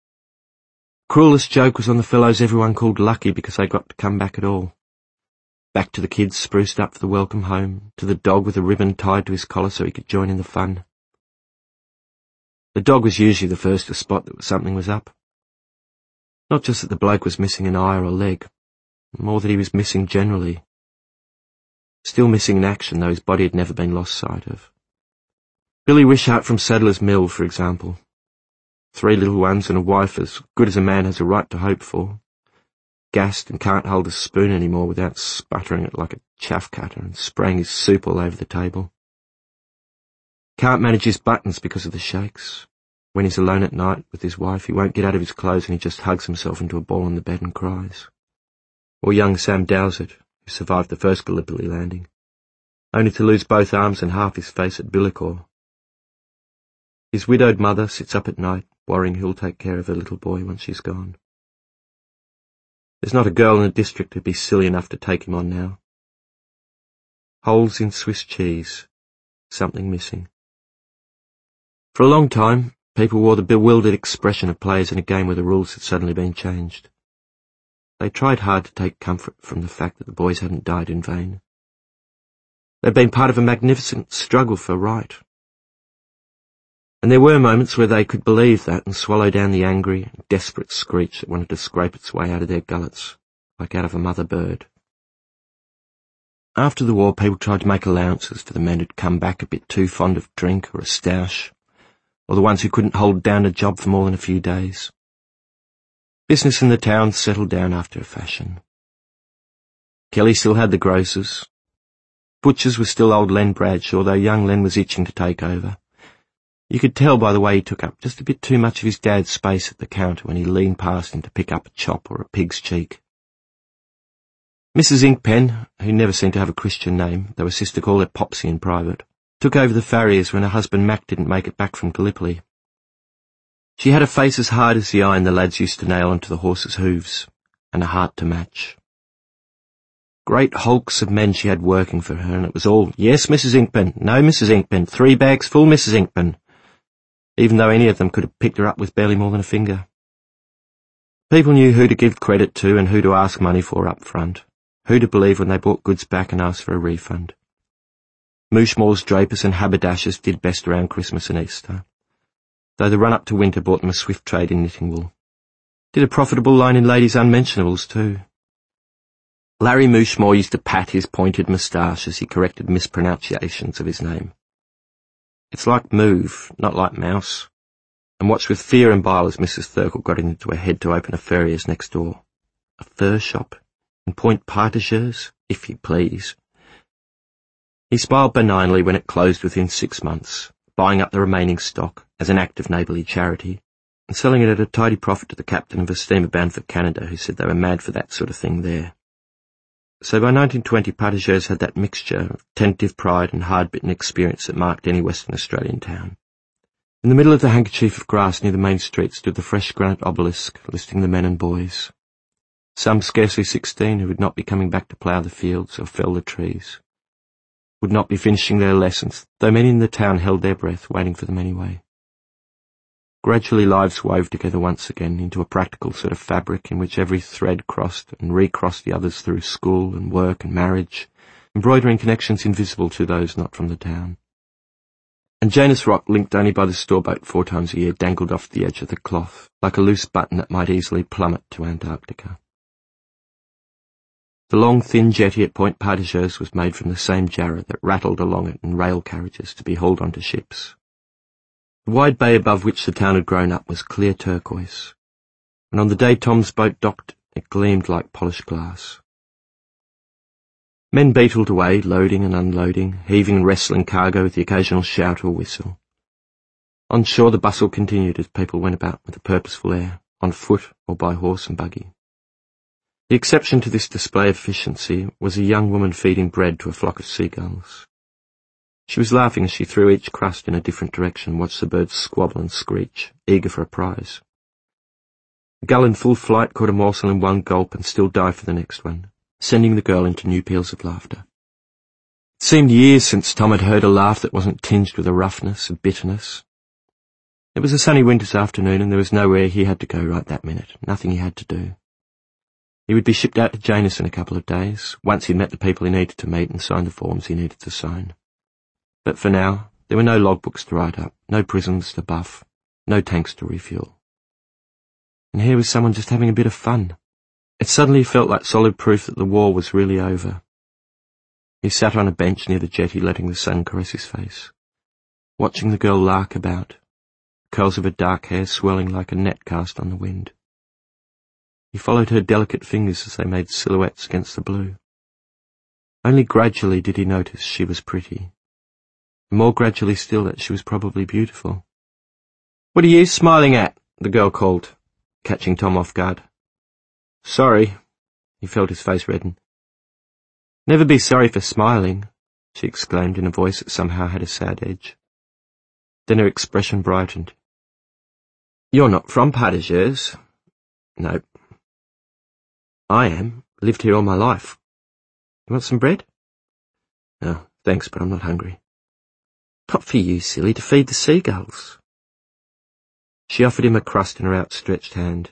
Cruelest joke was on the fellows everyone called lucky because they got to come back at all. back to the kids spruced up for the welcome home, to the dog with a ribbon tied to his collar so he could join in the fun. The dog was usually the first to spot that something was up. Not just that the bloke was missing an eye or a leg, more that he was missing generally. Still missing in action, though his body had never been lost sight of. Billy Wishart from Sadler's Mill, for example. Three little ones and a wife as good as a man has a right to hope for. Gassed and can't hold a spoon anymore without sputtering it like a chaff cutter and spraying his soup all over the table. Can't manage his buttons because of the shakes. When he's alone at night with his wife, he won't get out of his clothes and he just hugs himself into a ball on the bed and cries. Or young Sam Dowsett, who survived the first Gallipoli landing, only to lose both arms and half his face at Billicore. His widowed mother sits up at night, worrying who'll take care of her little boy once she's gone. There's not a girl in the district who'd be silly enough to take him on now. Holes in Swiss cheese. Something missing. For a long time, people wore the bewildered expression of players in a game where the rules had suddenly been changed. They tried hard to take comfort from the fact that the boys hadn't died in vain. They'd been part of a magnificent struggle for right. And there were moments where they could believe that and swallow down the angry, desperate screech that wanted to scrape its way out of their gullets, like out of a mother bird. After the war, people tried to make allowances for the men who'd come back a bit too fond of drink or a stoush, or the ones who couldn't hold down a job for more than a few days. Business in the town settled down after a fashion. Kelly still had the grocers. Butchers was still old Len Bradshaw, though young Len was itching to take over. You could tell by the way he took up just a bit too much of his dad's space at the counter when he leaned past him to pick up a chop or a pig's cheek. Missus Inkpen, who never seemed to have a Christian name, though her sister called her Popsy in private, took over the farriers when her husband Mac didn't make it back from Gallipoli. She had a face as hard as the iron the lads used to nail onto the horses' hooves, and a heart to match. Great hulks of men she had working for her, and it was all, yes, Missus Inkpen, no, Missus Inkpen, three bags full, Missus Inkpen, even though any of them could have picked her up with barely more than a finger. People knew who to give credit to and who to ask money for up front, who to believe when they bought goods back and asked for a refund. Mooshmore's drapers and haberdashers did best around Christmas and Easter, though the run-up to winter brought them a swift trade in knitting wool. Did a profitable line in ladies' unmentionables, too. Larry Mooshmore used to pat his pointed moustache as he corrected mispronunciations of his name. It's like move, not like mouse, and watched with fear and bile as Missus Thurkle got it into her head to open a furrier's next door. A fur shop? In Point Partageurs, if you please. He smiled benignly when it closed within six months, buying up the remaining stock as an act of neighbourly charity, and selling it at a tidy profit to the captain of a steamer bound for Canada who said they were mad for that sort of thing there. So by nineteen twenty, Partageurs had that mixture of tentative pride and hard-bitten experience that marked any Western Australian town. In the middle of the handkerchief of grass near the main street stood the fresh granite obelisk listing the men and boys. Some scarcely sixteen who would not be coming back to plough the fields or fell the trees, would not be finishing their lessons, though many in the town held their breath, waiting for them anyway. Gradually lives wove together once again into a practical sort of fabric in which every thread crossed and recrossed the others through school and work and marriage, embroidering connections invisible to those not from the town. And Janus Rock, linked only by the store-boat four times a year, dangled off the edge of the cloth, like a loose button that might easily plummet to Antarctica. The long, thin jetty at Point Partageurs was made from the same jarrah that rattled along it in rail carriages to be hauled onto ships. The wide bay above which the town had grown up was clear turquoise, and on the day Tom's boat docked, it gleamed like polished glass. Men beetled away, loading and unloading, heaving and wrestling cargo with the occasional shout or whistle. On shore the bustle continued as people went about with a purposeful air, on foot or by horse and buggy. The exception to this display of efficiency was a young woman feeding bread to a flock of seagulls. She was laughing as she threw each crust in a different direction and watched the birds squabble and screech, eager for a prize. A gull in full flight caught a morsel in one gulp and still dived for the next one, sending the girl into new peals of laughter. It seemed years since Tom had heard a laugh that wasn't tinged with a roughness, a bitterness. It was a sunny winter's afternoon and there was nowhere he had to go right that minute, nothing he had to do. He would be shipped out to Janus in a couple of days, once he'd met the people he needed to meet and signed the forms he needed to sign. But for now, there were no logbooks to write up, no prisons to buff, no tanks to refuel. And here was someone just having a bit of fun. It suddenly felt like solid proof that the war was really over. He sat on a bench near the jetty, letting the sun caress his face, watching the girl lark about, curls of her dark hair swirling like a net cast on the wind. He followed her delicate fingers as they made silhouettes against the blue. Only gradually did he notice she was pretty, and more gradually still that she was probably beautiful. "What are you smiling at?" the girl called, catching Tom off guard. "Sorry." He felt his face redden. "Never be sorry for smiling," she exclaimed in a voice that somehow had a sad edge. Then her expression brightened. "You're not from Pas de Gers?" "No." "I am. Lived here all my life. You want some bread?" "No, thanks, but I'm not hungry." "Not for you, silly, to feed the seagulls." She offered him a crust in her outstretched hand.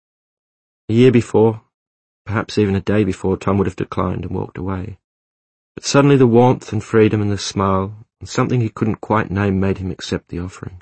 A year before, perhaps even a day before, Tom would have declined and walked away. But suddenly the warmth and freedom and the smile and something he couldn't quite name made him accept the offering.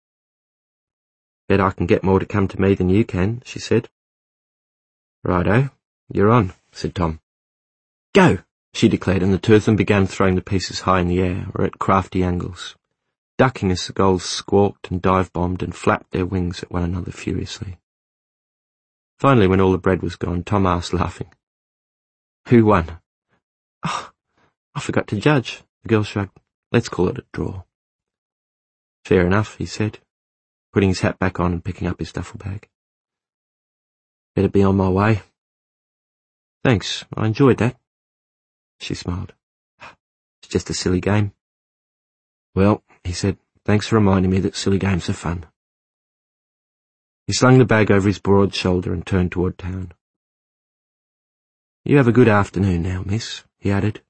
"Bet I can get more to come to me than you can," she said. "Righto, you're on," said Tom. "Go," she declared, and the two of them began throwing the pieces high in the air or at crafty angles, ducking as the gulls squawked and dive-bombed and flapped their wings at one another furiously. Finally, when all the bread was gone, Tom asked, laughing, "Who won?" "Oh, I forgot to judge," the girl shrugged. "Let's call it a draw." "Fair enough," he said, putting his hat back on and picking up his duffel bag. "Better be on my way." "Thanks, I enjoyed that." She smiled. "It's just a silly game." "Well," he said, "thanks for reminding me that silly games are fun." He slung the bag over his broad shoulder and turned toward town. "You have a good afternoon now, miss," he added.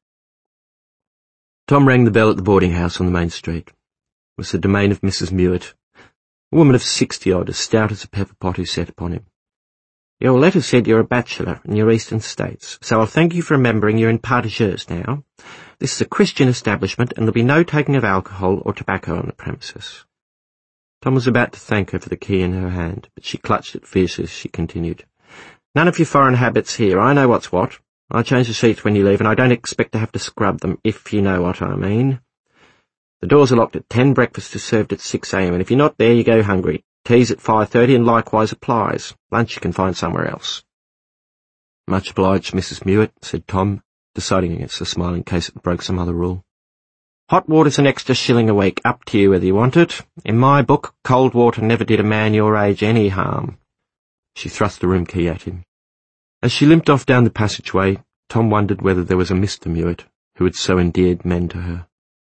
Tom rang the bell at the boarding house on the main street. It was the domain of Missus Mewett, a woman of sixty-odd, as stout as a pepper pot, who set upon him. "Your letter said you're a bachelor in your eastern states, so I'll thank you for remembering you're in Pas de Gers now. This is a Christian establishment, and there'll be no taking of alcohol or tobacco on the premises." Tom was about to thank her for the key in her hand, but she clutched it fiercely as she continued. "None of your foreign habits here. I know what's what. I change the sheets when you leave, and I don't expect to have to scrub them, if you know what I mean. The doors are locked at ten, breakfast is served at six a m, and if you're not there, you go hungry. Tea's at five thirty, and likewise applies. Lunch you can find somewhere else." "Much obliged, Missus Mewett," said Tom, deciding against a smile in case it broke some other rule. "Hot water's an extra shilling a week, up to you whether you want it. In my book, cold water never did a man your age any harm." She thrust the room key at him. As she limped off down the passageway, Tom wondered whether there was a Mister Mewett who had so endeared men to her.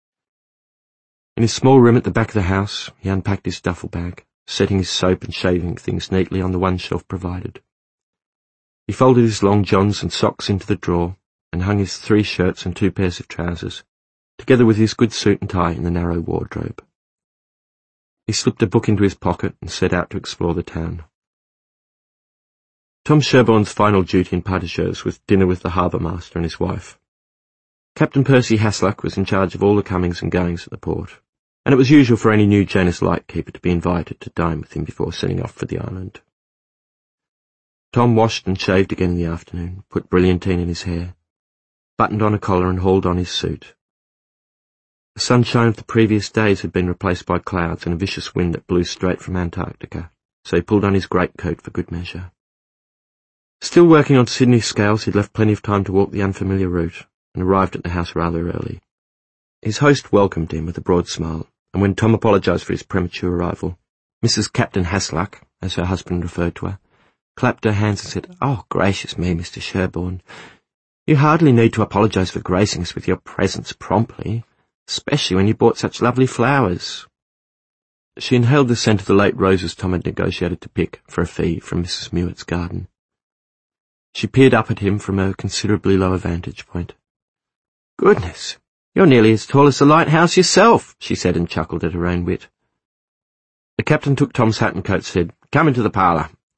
In his small room at the back of the house, he unpacked his duffel bag, setting his soap and shaving things neatly on the one shelf provided. He folded his long johns and socks into the drawer and hung his three shirts and two pairs of trousers, together with his good suit and tie, in the narrow wardrobe. He slipped a book into his pocket and set out to explore the town. Tom Sherborne's final duty in Pas de Gers was dinner with the harbour master and his wife. Captain Percy Hasluck was in charge of all the comings and goings at the port, and it was usual for any new Janus lightkeeper to be invited to dine with him before setting off for the island. Tom washed and shaved again in the afternoon, put brilliantine in his hair, buttoned on a collar and hauled on his suit. The sunshine of the previous days had been replaced by clouds and a vicious wind that blew straight from Antarctica, so he pulled on his greatcoat for good measure. Still working on Sydney scales, he'd left plenty of time to walk the unfamiliar route, and arrived at the house rather early. His host welcomed him with a broad smile, and when Tom apologised for his premature arrival, Missus Captain Hasluck, as her husband referred to her, clapped her hands and said, "Oh, gracious me, Mister Sherborne, you hardly need to apologise for gracing us with your presence promptly, especially when you brought such lovely flowers." She inhaled the scent of the late roses Tom had negotiated to pick for a fee from Missus Mewett's garden. She peered up at him from a considerably lower vantage point. "Goodness, you're nearly as tall as the lighthouse yourself," she said, and chuckled at her own wit. The captain took Tom's hat and coat, said, "Come into the parlour.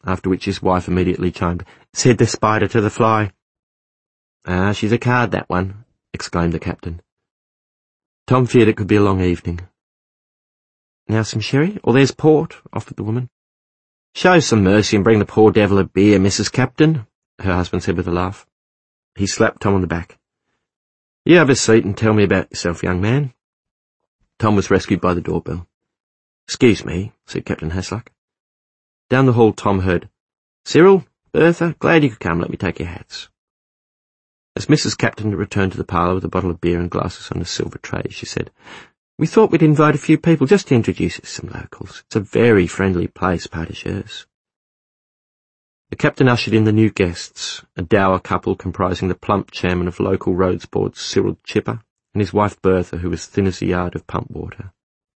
after which his wife immediately chimed, "Said the spider to the fly." "Ah, she's a card, that one," exclaimed the captain. Tom feared it could be a long evening. "Now some sherry? Or there's port," offered the woman. "Show some mercy and bring the poor devil a beer, Missus Captain," her husband said with a laugh. He slapped Tom on the back. "You have a seat and tell me about yourself, young man." Tom was rescued by the doorbell. "Excuse me," said Captain Hasluck. Down the hall Tom heard, "Cyril, Bertha, glad you could come. Let me take your hats." As Missus Captain returned to the parlour with a bottle of beer and glasses on a silver tray, she said, "We thought we'd invite a few people just to introduce us to some locals. It's a very friendly place, Pas de Chaise." The captain ushered in the new guests, a dour couple comprising the plump chairman of local roads board, Cyril Chipper, and his wife Bertha, who was thin as a yard of pump water.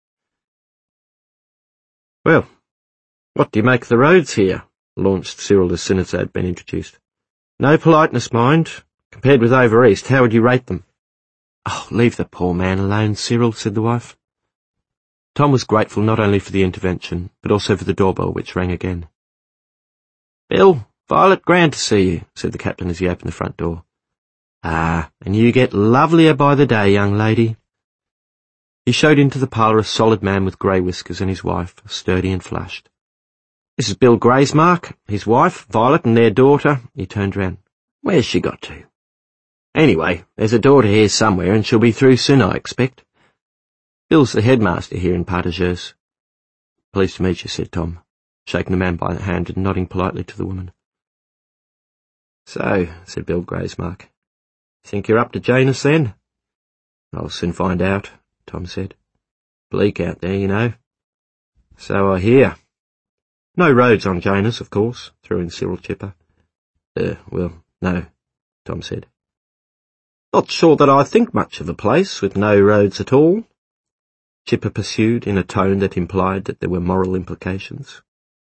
"Well, what do you make of the roads here?" launched Cyril as soon as they had been introduced. "No politeness, mind. Compared with over east, how would you rate them?" "Oh, leave the poor man alone, Cyril," said the wife. Tom was grateful not only for the intervention, but also for the doorbell, which rang again. "Bill, Violet, grand to see you," said the captain as he opened the front door. "Ah, and you get lovelier by the day, young lady." He showed into the parlour a solid man with grey whiskers and his wife, sturdy and flushed. "This is Bill Graysmark, his wife, Violet, and their daughter." He turned round. "Where's she got to? Anyway, there's a daughter here somewhere, and she'll be through soon, I expect. Bill's the headmaster here in Pas de Chaise." "Pleased to meet you," said Tom, shaking the man by the hand and nodding politely to the woman. "So," said Bill Graysmark, "think you're up to Janus, then?" "I'll soon find out," Tom said. "Bleak out there, you know." "So I hear." "No roads on Janus, of course," threw in Cyril Chipper. Uh, well, no," Tom said. "Not sure that I think much of a place with no roads at all," Chipper pursued in a tone that implied that there were moral implications.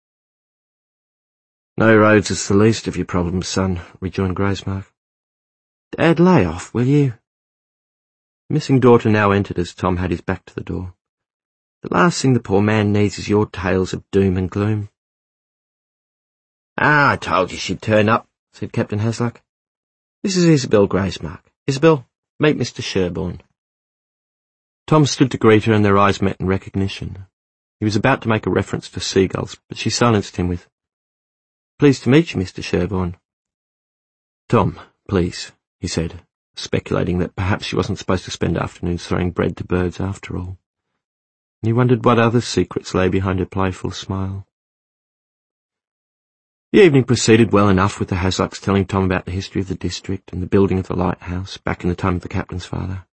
"No roads is the least of your problems, son," rejoined Graysmark. "Dad, lay off, will you?" Missing daughter now entered as Tom had his back to the door. "The last thing the poor man needs is your tales of doom and gloom." "Ah, I told you she'd turn up," said Captain Hasluck. "This is Isabel Graysmark. Isabel, meet Mister Sherborne." Tom stood to greet her and their eyes met in recognition. He was about to make a reference to seagulls, but she silenced him with, "Pleased to meet you, Mister Sherborne." "Tom, please," he said, speculating that perhaps she wasn't supposed to spend afternoons throwing bread to birds after all. And he wondered what other secrets lay behind her playful smile. The evening proceeded well enough, with the Haslucks telling Tom about the history of the district and the building of the lighthouse back in the time of the captain's father.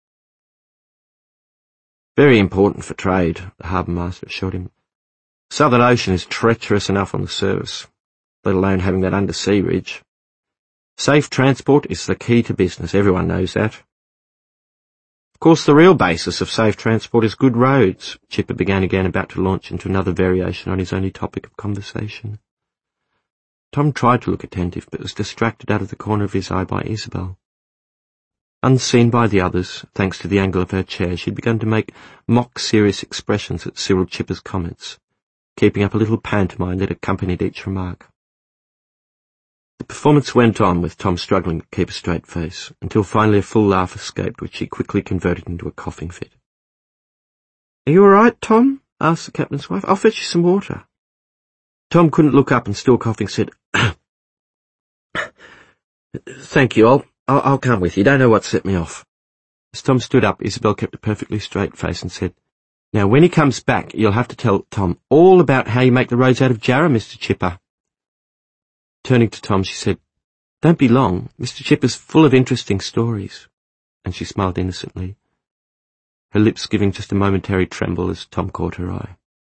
"Very important for trade," the harbour master assured him. "The Southern Ocean is treacherous enough on the surface, let alone having that undersea ridge. Safe transport is the key to business, everyone knows that. Of course, the real basis of safe transport is good roads," Chipper began again, about to launch into another variation on his only topic of conversation. Tom tried to look attentive, but was distracted out of the corner of his eye by Isabel. Unseen by the others, thanks to the angle of her chair, she had begun to make mock-serious expressions at Cyril Chipper's comments, keeping up a little pantomime that accompanied each remark. The performance went on, with Tom struggling to keep a straight face, until finally a full laugh escaped, which he quickly converted into a coughing fit. "Are you all right, Tom?" asked the captain's wife. "I'll fetch you some water." Tom couldn't look up and, still coughing, said, "Thank you, I'll, I'll, I'll come with you. Don't know what set me off." As Tom stood up, Isabel kept a perfectly straight face and said, "Now, when he comes back, you'll have to tell Tom all about how you make the roads out of Jarrah, Mister Chipper." Turning to Tom, she said, "Don't be long. Mister Chipper's full of interesting stories." And she smiled innocently, her lips giving just a momentary tremble as Tom caught her eye.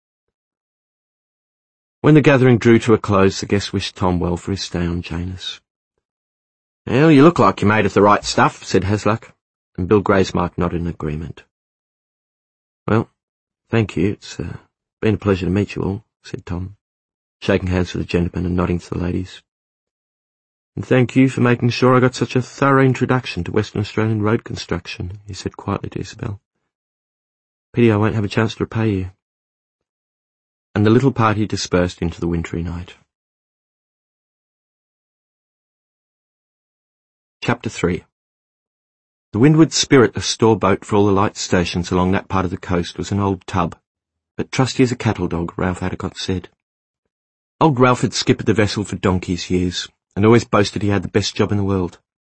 When the gathering drew to a close, the guests wished Tom well for his stay on Janus. "Well, you look like you made of the right stuff," said Hasluck, and Bill Graysmark nodded in agreement. "Well, thank you. It's uh, been a pleasure to meet you all," said Tom, shaking hands with the gentlemen and nodding to the ladies. "And thank you for making sure I got such a thorough introduction to Western Australian road construction," he said quietly to Isabel. "Pity I won't have a chance to repay you." And the little party dispersed into the wintry night. Chapter three. The Windward Spirit, a store boat for all the light stations along that part of the coast, was an old tub, but trusty as a cattle dog, Ralph Hadicott said. Old Ralph had skippered the vessel for donkey's years, and always boasted he had the best job in the world.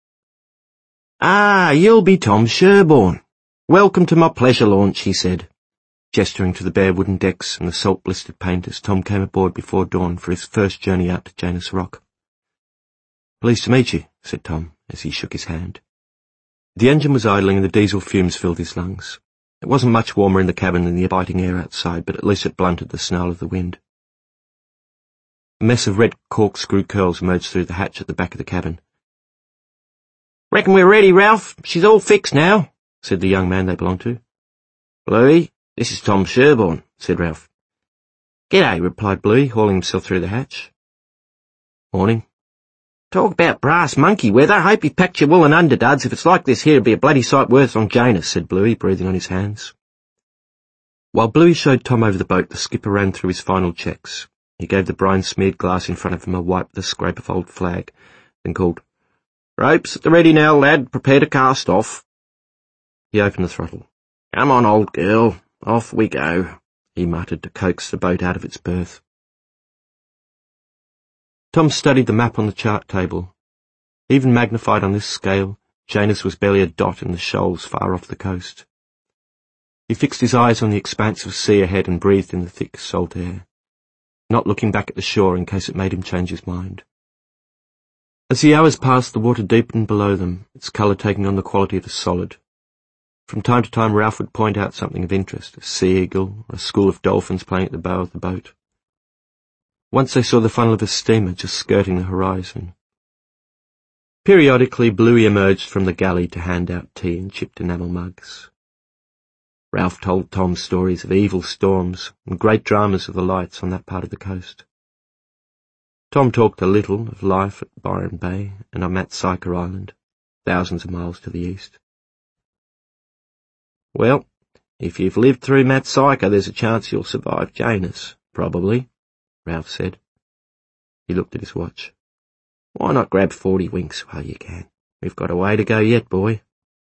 "Ah, you'll be Tom Sherborne. Welcome to my pleasure launch," he said, gesturing to the bare wooden decks and the salt-blistered paint as Tom came aboard before dawn for his first journey out to Janus Rock. "Pleased to meet you," said Tom, as he shook his hand. The engine was idling and the diesel fumes filled his lungs. It wasn't much warmer in the cabin than the biting air outside, but at least it blunted the snarl of the wind. A mess of red corkscrew curls emerged through the hatch at the back of the cabin. "Reckon we're ready, Ralph. She's all fixed now," said the young man they belonged to. "Bluey, this is Tom Sherborne," said Ralph. "G'day," replied Bluey, hauling himself through the hatch. "Morning." "Talk about brass monkey weather. Hope you packed your woolen underduds. If it's like this here, it'd be a bloody sight worse on Janus," said Bluey, breathing on his hands. While Bluey showed Tom over the boat, the skipper ran through his final checks. He gave the brine-smeared glass in front of him a wipe with a scrape of old flag, then called, "Ropes at the ready now, lad. Prepare to cast off." He opened the throttle. "Come on, old girl. Off we go," he muttered to coax the boat out of its berth. Tom studied the map on the chart table. Even magnified on this scale, Janus was barely a dot in the shoals far off the coast. He fixed his eyes on the expanse of sea ahead and breathed in the thick salt air, not looking back at the shore in case it made him change his mind. As the hours passed, the water deepened below them, its colour taking on the quality of a solid. From time to time Ralph would point out something of interest, a sea eagle, or a school of dolphins playing at the bow of the boat. Once they saw the funnel of a steamer just skirting the horizon. Periodically Bluey emerged from the galley to hand out tea in chipped enamel mugs. Ralph told Tom stories of evil storms and great dramas of the lights on that part of the coast. Tom talked a little of life at Byron Bay and on Matsyker Island, thousands of miles to the east. "Well, if you've lived through Matsyker, there's a chance you'll survive Janus, probably," Ralph said. He looked at his watch. "Why not grab forty winks while you can? We've got a way to go yet, boy."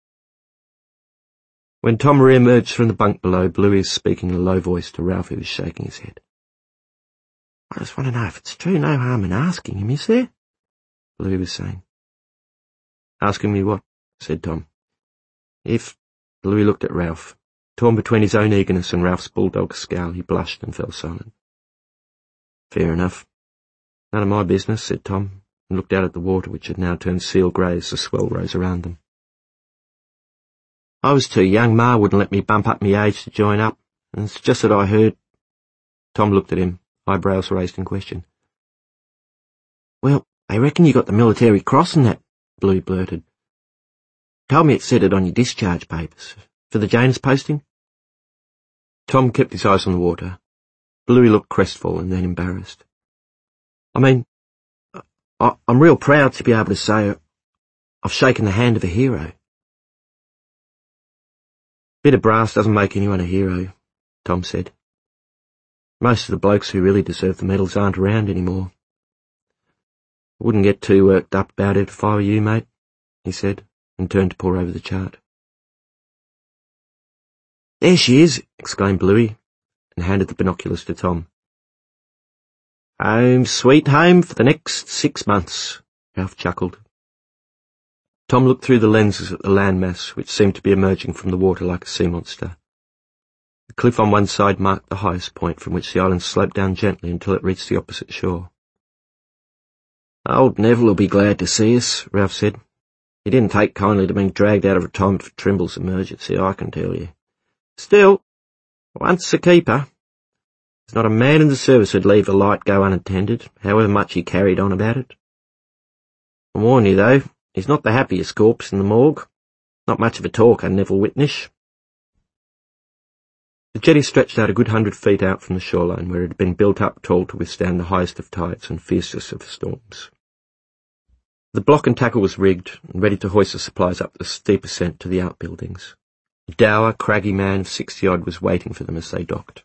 When Tom re-emerged from the bunk below, Bluey was speaking in a low voice to Ralph, who was shaking his head. "I just want to know if it's true. No harm in asking him, is there?" Bluey was saying. "Asking me what?" said Tom. If... Bluey looked at Ralph. Torn between his own eagerness and Ralph's bulldog scowl, he blushed and fell silent. "Fair enough. None of my business," said Tom, and looked out at the water, which had now turned seal grey as the swell rose around them. "I was too young. Ma wouldn't let me bump up my age to join up, and it's just that I heard—" Tom looked at him, eyebrows raised in question. "Well, I reckon you got the military cross and that," Bluey blurted. "Told me it said it on your discharge papers. For the Janus posting?" Tom kept his eyes on the water. Bluey looked crestfallen, then embarrassed. "I mean, I, I'm real proud to be able to say I've shaken the hand of a hero." "Bit of brass doesn't make anyone a hero," Tom said. "Most of the blokes who really deserve the medals aren't around anymore. I wouldn't get too worked up about it if I were you, mate," he said, and turned to pore over the chart. "There she is," exclaimed Bluey, and handed the binoculars to Tom. "Home, sweet home for the next six months, Ralph chuckled. Tom looked through the lenses at the landmass, which seemed to be emerging from the water like a sea monster. The cliff on one side marked the highest point, from which the island sloped down gently until it reached the opposite shore. "Old Neville will be glad to see us," Ralph said. "He didn't take kindly to being dragged out of retirement for Trimble's emergency, I can tell you. Still, once a keeper, there's not a man in the service who'd leave a light go unattended, however much he carried on about it. I warn you, though, he's not the happiest corpse in the morgue. Not much of a talker, Neville Whitnish." The jetty stretched out a good hundred feet out from the shoreline, where it had been built up tall to withstand the highest of tides and fiercest of storms. The block and tackle was rigged, and ready to hoist the supplies up the steep ascent to the outbuildings. A dour, craggy man of sixty-odd was waiting for them as they docked.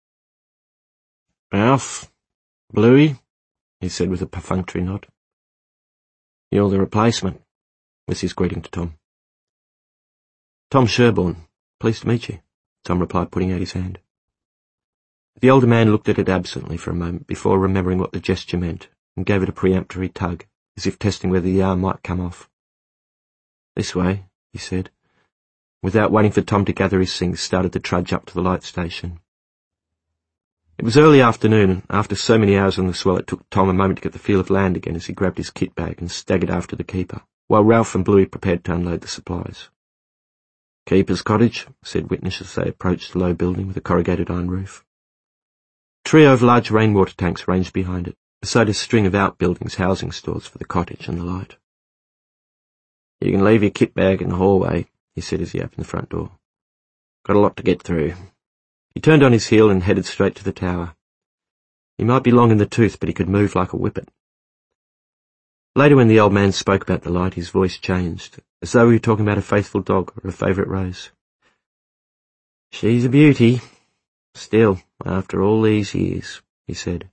"Ralph, Bluey," he said with a perfunctory nod. "You're the replacement. was his greeting to Tom. Tom Sherborne, pleased to meet you, Tom replied, putting out his hand. The older man looked at it absently for a moment before remembering what the gesture meant and gave it a peremptory tug, as if testing whether the arm might come off. This way, he said. Without waiting for Tom to gather his things, started to trudge up to the light station. It was early afternoon, and after so many hours on the swell it took Tom a moment to get the feel of land again as he grabbed his kit bag and staggered after the keeper, while Ralph and Bluey prepared to unload the supplies. "Keeper's cottage," said Whitnish as they approached the low building with a corrugated iron roof. A trio of large rainwater tanks ranged behind it, beside a string of outbuildings housing stores for the cottage and the light. "You can leave your kit bag in the hallway," he said as he opened the front door. "Got a lot to get through." He turned on his heel and headed straight to the tower. He might be long in the tooth, but he could move like a whippet. Later, when the old man spoke about the light, his voice changed, as though he were talking about a faithful dog or a favourite rose. "She's a beauty, still, after all these years," he said.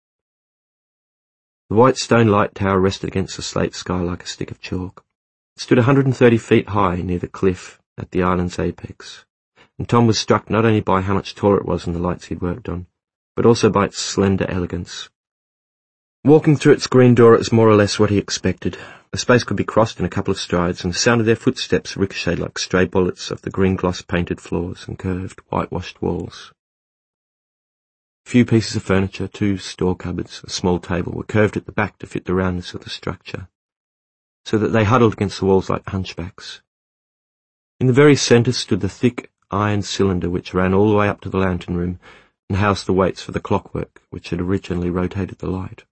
The white stone light tower rested against the slate sky like a stick of chalk. It stood a hundred and thirty feet high near the cliff at the island's apex, and Tom was struck not only by how much taller it was than the lights he'd worked on, but also by its slender elegance. Walking through its green door, it was more or less what he expected. The space could be crossed in a couple of strides, and the sound of their footsteps ricocheted like stray bullets off the green gloss-painted floors and curved, whitewashed walls. A few pieces of furniture, two store cupboards, a small table, were curved at the back to fit the roundness of the structure, so that they huddled against the walls like hunchbacks. In the very centre stood the thick iron cylinder which ran all the way up to the lantern room and housed the weights for the clockwork which had originally rotated the light.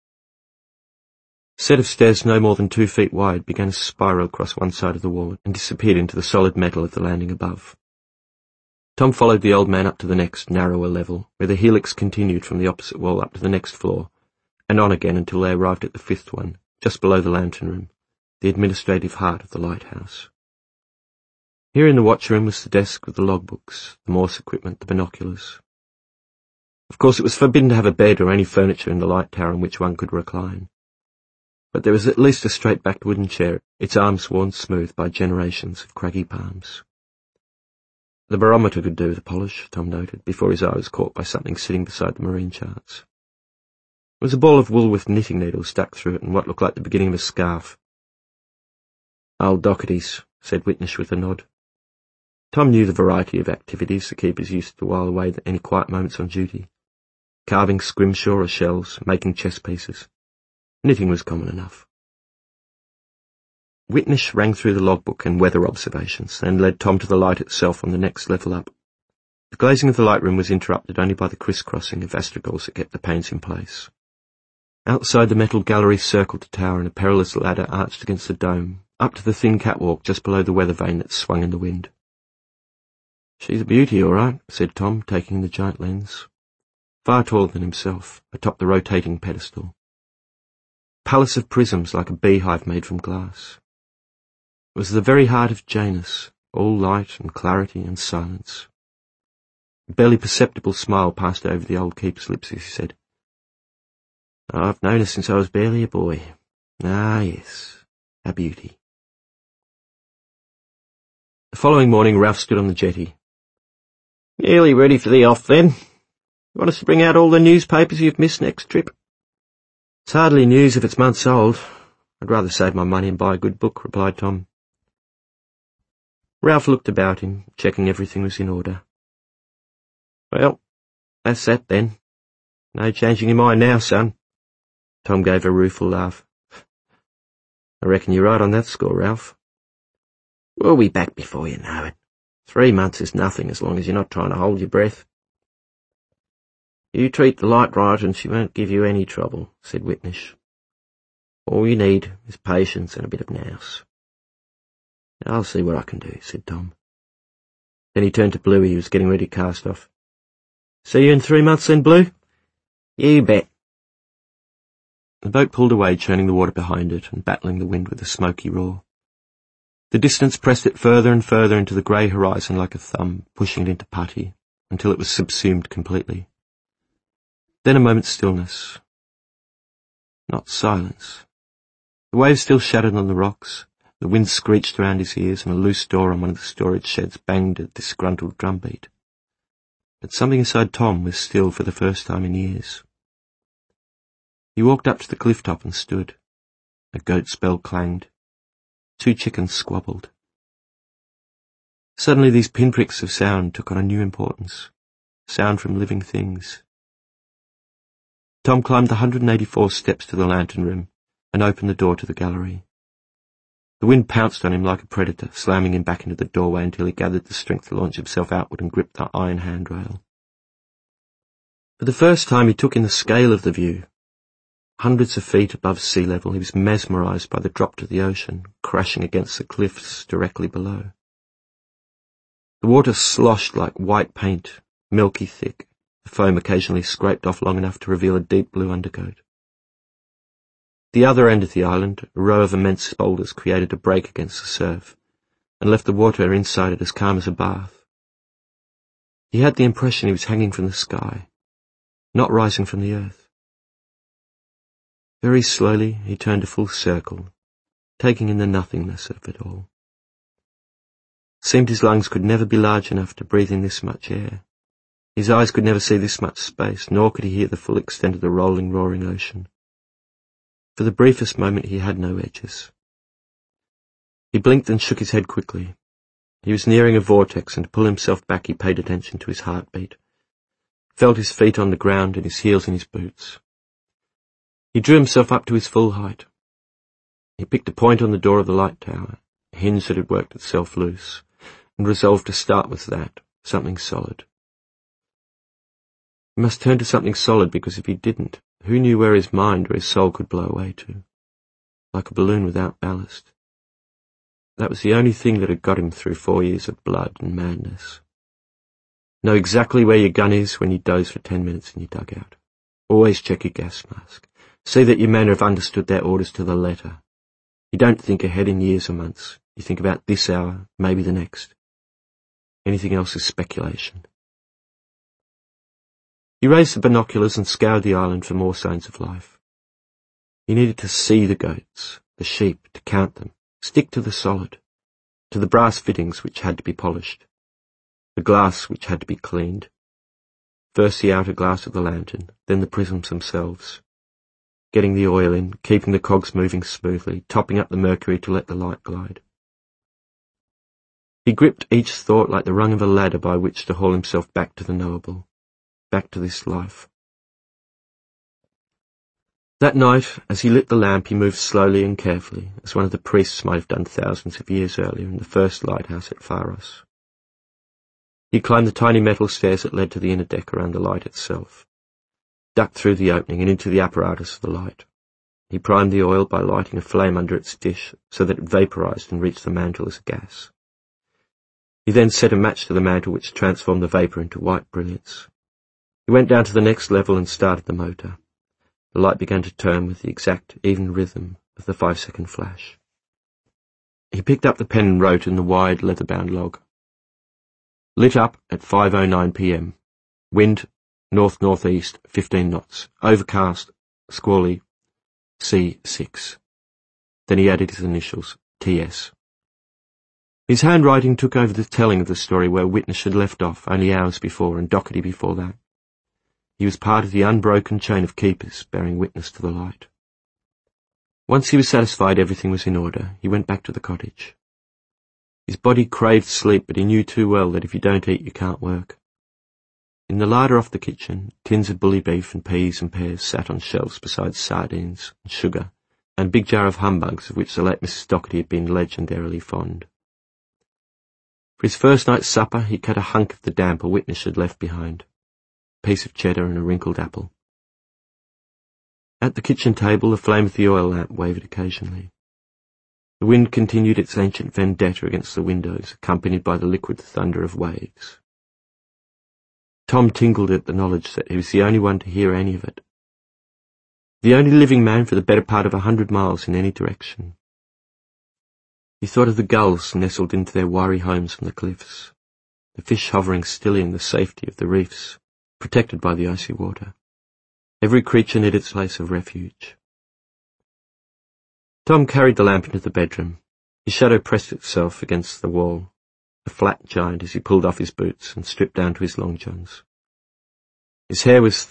A set of stairs no more than two feet wide began to spiral across one side of the wall and disappeared into the solid metal of the landing above. Tom followed the old man up to the next, narrower level, where the helix continued from the opposite wall up to the next floor, and on again until they arrived at the fifth one, just below the lantern room, the administrative heart of the lighthouse. Here in the watch room was the desk with the logbooks, the Morse equipment, the binoculars. Of course, it was forbidden to have a bed or any furniture in the light tower on which one could recline, but there was at least a straight-backed wooden chair, its arms worn smooth by generations of craggy palms. The barometer could do with a polish, Tom noted, before his eye was caught by something sitting beside the marine charts. It was a ball of wool with knitting needles stuck through it and what looked like the beginning of a scarf. "Old Doherty's," said Whitnish with a nod. Tom knew the variety of activities the keepers used to while away any quiet moments on duty. Carving scrimshaw or shells, making chess pieces. Knitting was common enough. Whitnish rang through the logbook and weather observations, then led Tom to the light itself on the next level up. The glazing of the light room was interrupted only by the criss-crossing of astragals that kept the panes in place. Outside, the metal gallery circled the tower and a perilous ladder arched against the dome, up to the thin catwalk just below the weather vane that swung in the wind. "She's a beauty, all right," said Tom, taking the giant lens. Far taller than himself, atop the rotating pedestal. A palace of prisms like a beehive made from glass. It was the very heart of Janus, all light and clarity and silence. A barely perceptible smile passed over the old keeper's lips as he said, "I've known her since I was barely a boy. Ah, yes, a beauty." The following morning Ralph stood on the jetty. "Nearly ready for the off, then? You want us to bring out all the newspapers you've missed next trip?" "It's hardly news if it's months old. I'd rather save my money and buy a good book," replied Tom. Ralph looked about him, checking everything was in order. "Well, that's that then. No changing your mind now, son." Tom gave a rueful laugh. "I reckon you're right on that score, Ralph." "We'll be back before you know it. Three months is nothing as long as you're not trying to hold your breath." "You treat the light right and she won't give you any trouble," said Whitnish. "All you need is patience and a bit of nous." "I'll see what I can do," said Tom. Then he turned to Bluey, who was getting ready to cast off. "See you in three months then, Blue?" "You bet." The boat pulled away, churning the water behind it and battling the wind with a smoky roar. The distance pressed it further and further into the grey horizon like a thumb, pushing it into putty, until it was subsumed completely. Then a moment's stillness. Not silence. The waves still shattered on the rocks, The wind screeched around his ears and a loose door on one of the storage sheds banged a disgruntled drumbeat. But something inside Tom was still for the first time in years. He walked up to the cliff top and stood. A goat's bell clanged. Two chickens squabbled. Suddenly these pinpricks of sound took on a new importance. Sound from living things. Tom climbed the one hundred eighty-four steps to the lantern room and opened the door to the gallery. The wind pounced on him like a predator, slamming him back into the doorway until he gathered the strength to launch himself outward and grip the iron handrail. For the first time he took in the scale of the view. Hundreds of feet above sea level, he was mesmerized by the drop to the ocean, crashing against the cliffs directly below. The water sloshed like white paint, milky thick, the foam occasionally scraped off long enough to reveal a deep blue undercoat. The other end of the island, a row of immense boulders created a break against the surf, and left the water inside it as calm as a bath. He had the impression he was hanging from the sky, not rising from the earth. Very slowly he turned a full circle, taking in the nothingness of it all. It seemed his lungs could never be large enough to breathe in this much air. His eyes could never see this much space, nor could he hear the full extent of the rolling, roaring ocean. For the briefest moment he had no edges. He blinked and shook his head quickly. He was nearing a vortex, and to pull himself back he paid attention to his heartbeat, felt his feet on the ground and his heels in his boots. He drew himself up to his full height. He picked a point on the door of the light tower, a hinge that had worked itself loose, and resolved to start with that, something solid. He must turn to something solid, because if he didn't, who knew where his mind or his soul could blow away to? Like a balloon without ballast. That was the only thing that had got him through four years of blood and madness. Know exactly where your gun is when you doze for ten minutes in your dugout. Always check your gas mask. See that your men have understood their orders to the letter. You don't think ahead in years or months. You think about this hour, maybe the next. Anything else is speculation. He raised the binoculars and scoured the island for more signs of life. He needed to see the goats, the sheep, to count them, stick to the solid, to the brass fittings which had to be polished, the glass which had to be cleaned, first the outer glass of the lantern, then the prisms themselves, getting the oil in, keeping the cogs moving smoothly, topping up the mercury to let the light glide. He gripped each thought like the rung of a ladder by which to haul himself back to the knowable. Back to this life. That night, as he lit the lamp, he moved slowly and carefully, as one of the priests might have done thousands of years earlier in the first lighthouse at Pharos. He climbed the tiny metal stairs that led to the inner deck around the light itself, ducked through the opening and into the apparatus of the light. He primed the oil by lighting a flame under its dish so that it vaporized and reached the mantle as a gas. He then set a match to the mantle which transformed the vapor into white brilliance. He went down to the next level and started the motor. The light began to turn with the exact, even rhythm of the five-second flash. He picked up the pen and wrote in the wide, leather-bound log. Lit up at five oh nine p m Wind, north-northeast, fifteen knots. Overcast, squally, C six. Then he added his initials, T S. His handwriting took over the telling of the story where Witness had left off only hours before and Doherty before that. He was part of the unbroken chain of keepers bearing witness to the light. Once he was satisfied everything was in order, he went back to the cottage. His body craved sleep, but he knew too well that if you don't eat, you can't work. In the larder off the kitchen, tins of bully beef and peas and pears sat on shelves beside sardines and sugar and a big jar of humbugs of which the late Missus Doherty had been legendarily fond. For his first night's supper, he cut a hunk of the damper Witness had left behind. Piece of cheddar and a wrinkled apple. At the kitchen table, the flame of the oil lamp wavered occasionally. The wind continued its ancient vendetta against the windows, accompanied by the liquid thunder of waves. Tom tingled at the knowledge that he was the only one to hear any of it. The only living man for the better part of a hundred miles in any direction. He thought of the gulls nestled into their wiry homes from the cliffs, the fish hovering stilly in the safety of the reefs, protected by the icy water. Every creature needed its place of refuge. Tom carried the lamp into the bedroom. His shadow pressed itself against the wall, a flat giant as he pulled off his boots and stripped down to his long johns. His hair was